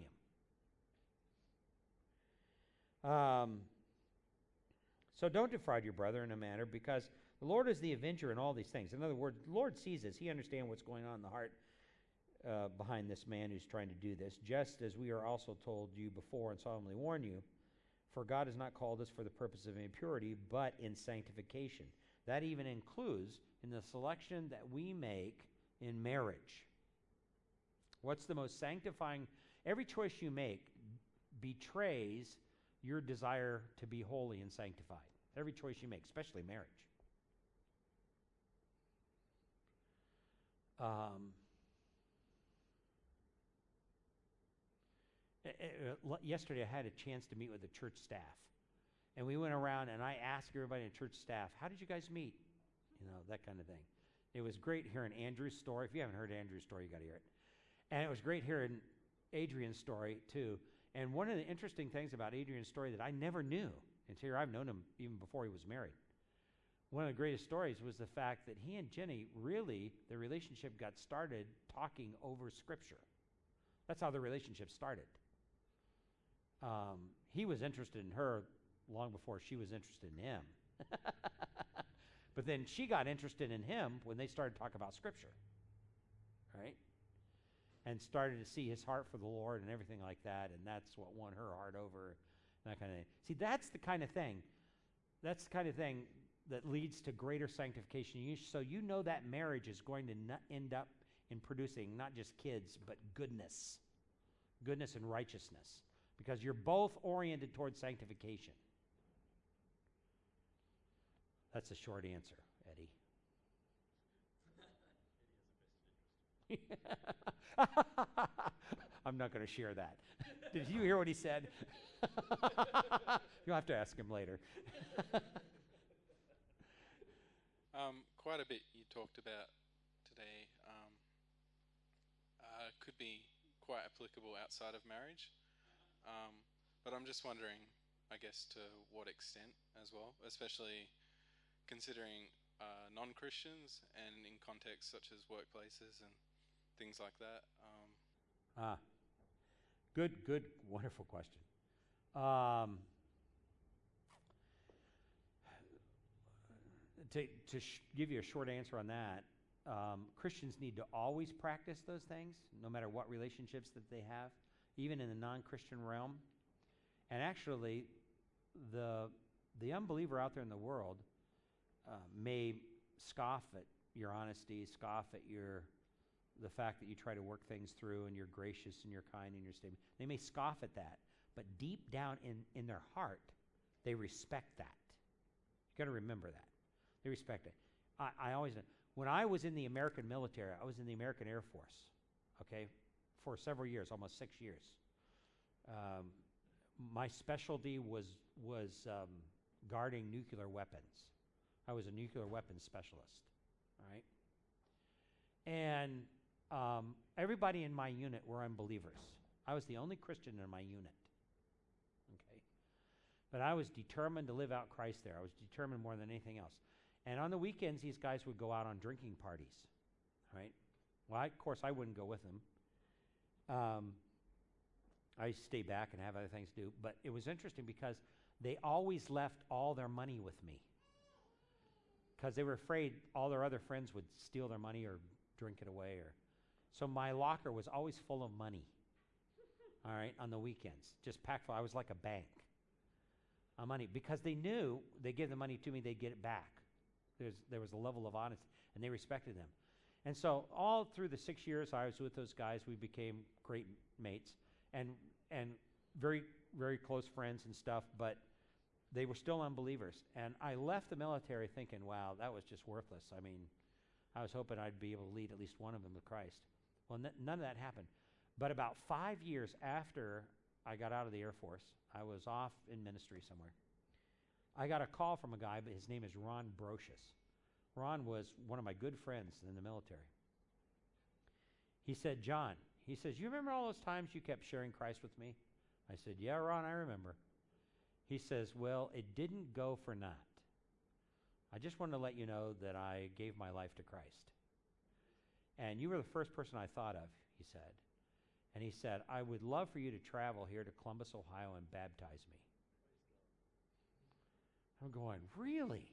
S1: him. Um, so don't defraud your brother in a manner, because the Lord is the avenger in all these things. In other words, the Lord sees this. He understands what's going on in the heart uh, behind this man who's trying to do this, just as we are also told you before and solemnly warn you, for God has not called us for the purpose of impurity, but in sanctification. That even includes in the selection that we make in marriage. What's the most sanctifying? Every choice you make betrays your desire to be holy and sanctified. Every choice you make, especially marriage. Um, yesterday I had a chance to meet with the church staff. And we went around and I asked everybody in the church staff, how did you guys meet? You know, that kind of thing. It was great hearing Andrew's story. If you haven't heard Andrew's story, you got to hear it. And it was great hearing Adrian's story, too. And one of the interesting things about Adrian's story that I never knew until I've known him even before he was married. One of the greatest stories was the fact that he and Jenny, really, the relationship got started talking over Scripture. That's how the relationship started. Um, he was interested in her long before she was interested in him. But then she got interested in him when they started talking about Scripture, right? And started to see his heart for the Lord and everything like that, and that's what won her heart over, that kind of thing. See, that's the kind of thing, that's the kind of thing that leads to greater sanctification. You, so you know that marriage is going to not end up in producing not just kids, but goodness, goodness and righteousness, because you're both oriented towards sanctification. That's a short answer, Eddie. I'm not going to share that. Did you hear what he said? You'll have to ask him later.
S3: um, quite a bit you talked about today um, uh, could be quite applicable outside of marriage. Um, but I'm just wondering, I guess, to what extent as well, especially considering uh, non-Christians and in contexts such as workplaces and things like that. Um,
S1: ah, good, good, wonderful question. Um, to to sh- give you a short answer on that, um, Christians need to always practice those things, no matter what relationships that they have, even in the non-Christian realm. And actually, the the unbeliever out there in the world uh, may scoff at your honesty, scoff at your the fact that you try to work things through and you're gracious and you're kind and you're stable. They may scoff at that, but deep down in, in their heart, they respect that. You got to remember that. They respect it. I, I always, when I was in the American military, I was in the American Air Force, okay, for several years, almost six years. Um, my specialty was, was um, guarding nuclear weapons. I was a nuclear weapons specialist, all right? And um, everybody in my unit were unbelievers. I was the only Christian in my unit, okay? But I was determined to live out Christ there. I was determined more than anything else. And on the weekends, these guys would go out on drinking parties, right? Well, I, of course, I wouldn't go with them. Um, I stay back and have other things to do. But it was interesting because they always left all their money with me because they were afraid all their other friends would steal their money or drink it away. Or so my locker was always full of money, all right, on the weekends, just packed full. I was like a bank of money because they knew they give the money to me, they'd get it back. There's, there was a level of honesty, and they respected them. And so all through the six years I was with those guys, we became great mates and and very, very close friends and stuff, but they were still unbelievers. And I left the military thinking, wow, that was just worthless. I mean, I was hoping I'd be able to lead at least one of them to Christ. Well, n- none of that happened. But about five years after I got out of the Air Force, I was off in ministry somewhere. I got a call from a guy, but his name is Ron Brocious. Ron was one of my good friends in the military. He said, John, he says, you remember all those times you kept sharing Christ with me? I said, yeah, Ron, I remember. He says, well, it didn't go for naught. I just wanted to let you know that I gave my life to Christ. And you were the first person I thought of, he said. And he said, I would love for you to travel here to Columbus, Ohio and baptize me. I'm going, really?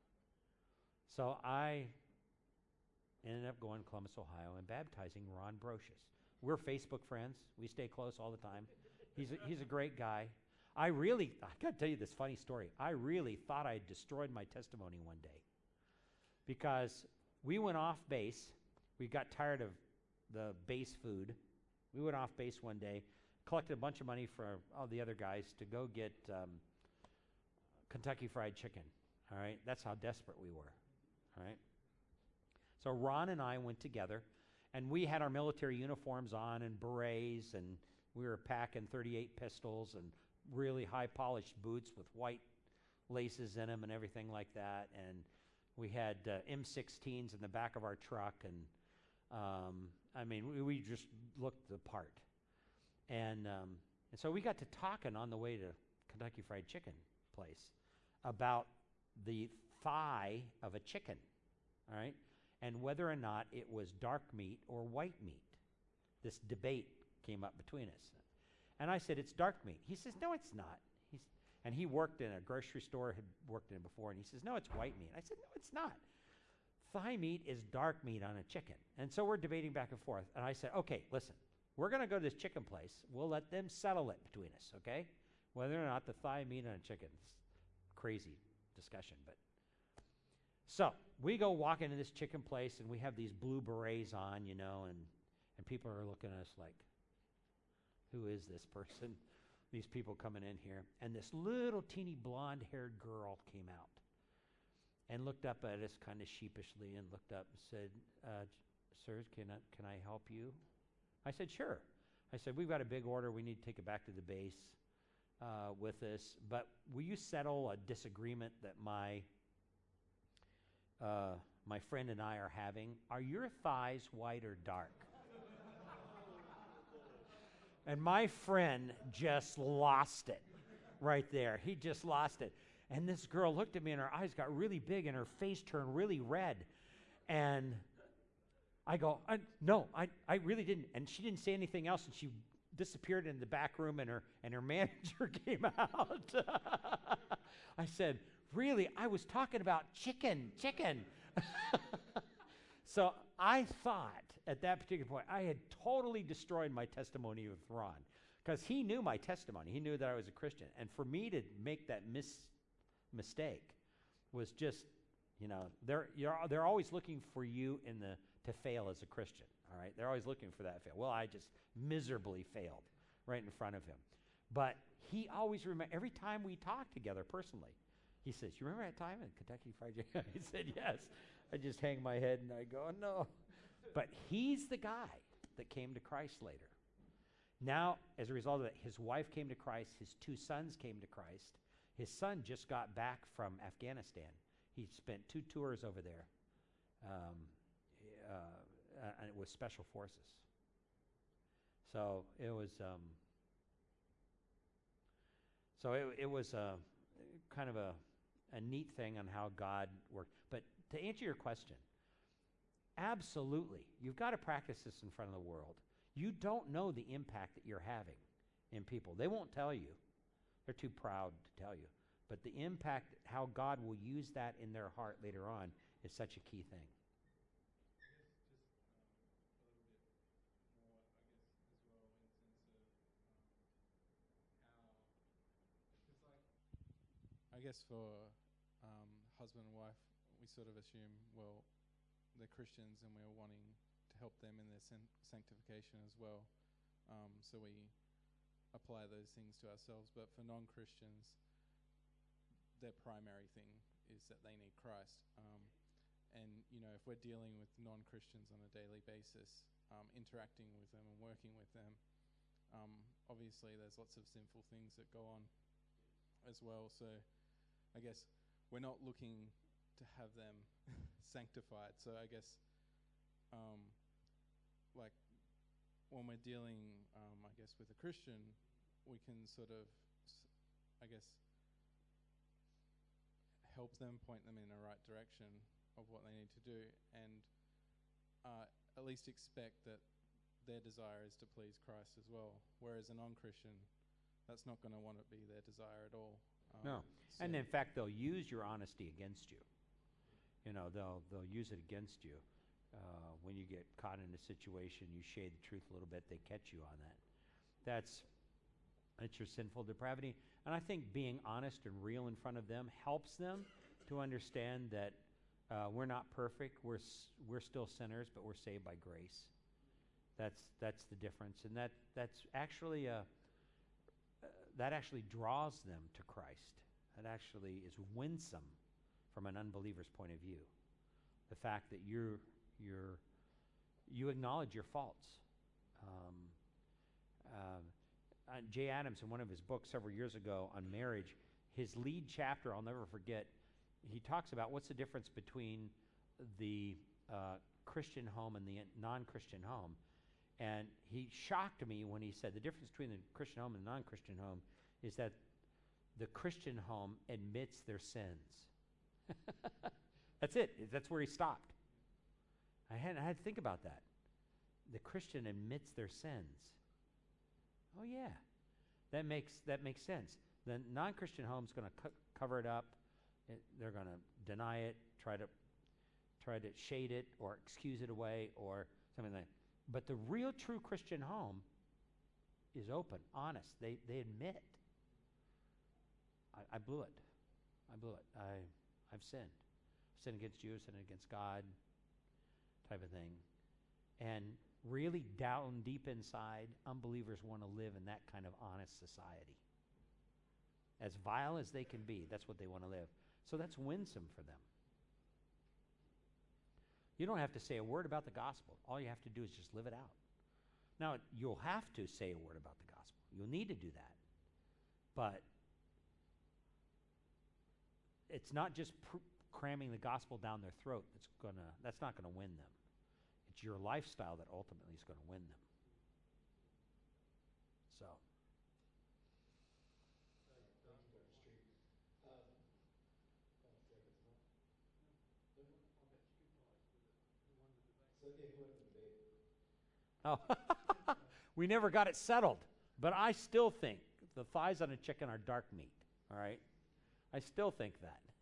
S1: So I ended up going to Columbus, Ohio and baptizing Ron Brocious. We're Facebook friends. We stay close all the time. He's a, he's a great guy. I really, I got to tell you this funny story. I really thought I had destroyed my testimony one day because we went off base. We got tired of the base food. We went off base one day, collected a bunch of money for all the other guys to go get um, Kentucky Fried Chicken. All right, that's how desperate we were. All right. So Ron and I went together, and we had our military uniforms on and berets, and we were packing thirty-eight pistols and really high-polished boots with white laces in them and everything like that. And we had uh, M sixteens in the back of our truck, and um, I mean, we, we just looked the part. And um, and so we got to talking on the way to Kentucky Fried Chicken place about the thigh of a chicken, all right, and whether or not it was dark meat or white meat. This debate came up between us. And I said, it's dark meat. He says, no, it's not. He's, and he worked in a grocery store, had worked in it before, and he says, no, it's white meat. I said, no, it's not. Thigh meat is dark meat on a chicken. And so we're debating back and forth. And I said, okay, listen, we're going to go to this chicken place. We'll let them settle it between us, okay? Whether or not the thigh meat on a chicken. It's crazy discussion, but. So we go walk into this chicken place, and we have these blue berets on, you know, and, and people are looking at us like, who is this person? These people coming in here. And this little teeny blonde-haired girl came out and looked up at us kind of sheepishly and looked up and said, uh, sir, can I, can I help you? I said, sure. I said, we've got a big order. We need to take it back to the base uh, with us. But will you settle a disagreement that my, uh, my friend and I are having? Are your thighs white or dark? And my friend just lost it right there. He just lost it. And this girl looked at me, and her eyes got really big, and her face turned really red. And I go, I, no, I, I really didn't. And she didn't say anything else, and she disappeared in the back room, and her, and her manager came out. I said, really? I was talking about chicken, chicken. So I thought at that particular point, I had totally destroyed my testimony with Ron because he knew my testimony. He knew that I was a Christian. And for me to make that mis- mistake was just, you know, they're, you're, they're always looking for you in the to fail as a Christian. All right, they're always looking for that fail. Well, I just miserably failed right in front of him. But he always remember every time we talk together personally. He says, "You remember that time in Kentucky Fried Chicken?" I said, "Yes." I just hang my head and I go, "No." But he's the guy that came to Christ later. Now, as a result of that, his wife came to Christ. His two sons came to Christ. His son just got back from Afghanistan. He spent two tours over there um, uh, uh, with Special Forces. So it was, um, so it, it was a kind of a, a neat thing on how God worked. But to answer your question, absolutely, you've got to practice this in front of the world. You don't know the impact that you're having in people. They won't tell you. They're too proud to tell you. But the impact, how God will use that in their heart later on, is such a key thing.
S3: I guess for um, husband and wife, we sort of assume, well, they're Christians and we're wanting to help them in their san- sanctification as well. Um, so we apply those things to ourselves. But for non-Christians, their primary thing is that they need Christ. Um, and, you know, if we're dealing with non-Christians on a daily basis, um, interacting with them and working with them, um, obviously there's lots of sinful things that go on as well. So I guess we're not looking to have them sanctified. So I guess, um, like, when we're dealing, um, I guess, with a Christian, we can sort of, I guess, help them, point them in the right direction of what they need to do, and uh, at least expect that their desire is to please Christ as well. Whereas a non-Christian, that's not going to want to be their desire at all. Um,
S1: No.
S3: so
S1: And in fact, they'll use your honesty against you. You know, they'll they'll use it against you. Uh, when you get caught in a situation, you shade the truth a little bit, they catch you on that. That's, that's your sinful depravity. And I think being honest and real in front of them helps them to understand that uh, we're not perfect. We're, s- we're still sinners, but we're saved by grace. That's, that's the difference. And that, that's actually a, uh, that actually draws them to Christ. That actually is winsome from an unbeliever's point of view. The fact that you're, you're, you acknowledge your faults. Um, uh, uh, Jay Adams, in one of his books several years ago on marriage, his lead chapter, I'll never forget, he talks about what's the difference between the uh, Christian home and the non-Christian home. And he shocked me when he said the difference between the Christian home and the non-Christian home is that the Christian home admits their sins. That's it. That's where he stopped. I had, I had to think about that. The Christian admits their sins. Oh yeah, that makes that makes sense. The non-Christian home's going to co- cover it up. It, they're going to deny it, try to try to shade it, or excuse it away, or something like that. But the real, true Christian home is open, honest. They they admit, I, I blew it. I blew it. I I've sinned. I've sinned against you. I've sinned against God. Type of thing. And really down deep inside, unbelievers want to live in that kind of honest society. As vile as they can be, that's what they want to live. So that's winsome for them. You don't have to say a word about the gospel. All you have to do is just live it out. Now, you'll have to say a word about the gospel. You'll need to do that. But it's not just pr- cramming the gospel down their throat that's gonna that's not going to win them. It's your lifestyle that ultimately is going to win them. So. Oh, we never got it settled. But I still think the thighs on a chicken are dark meat. All right? I still think that.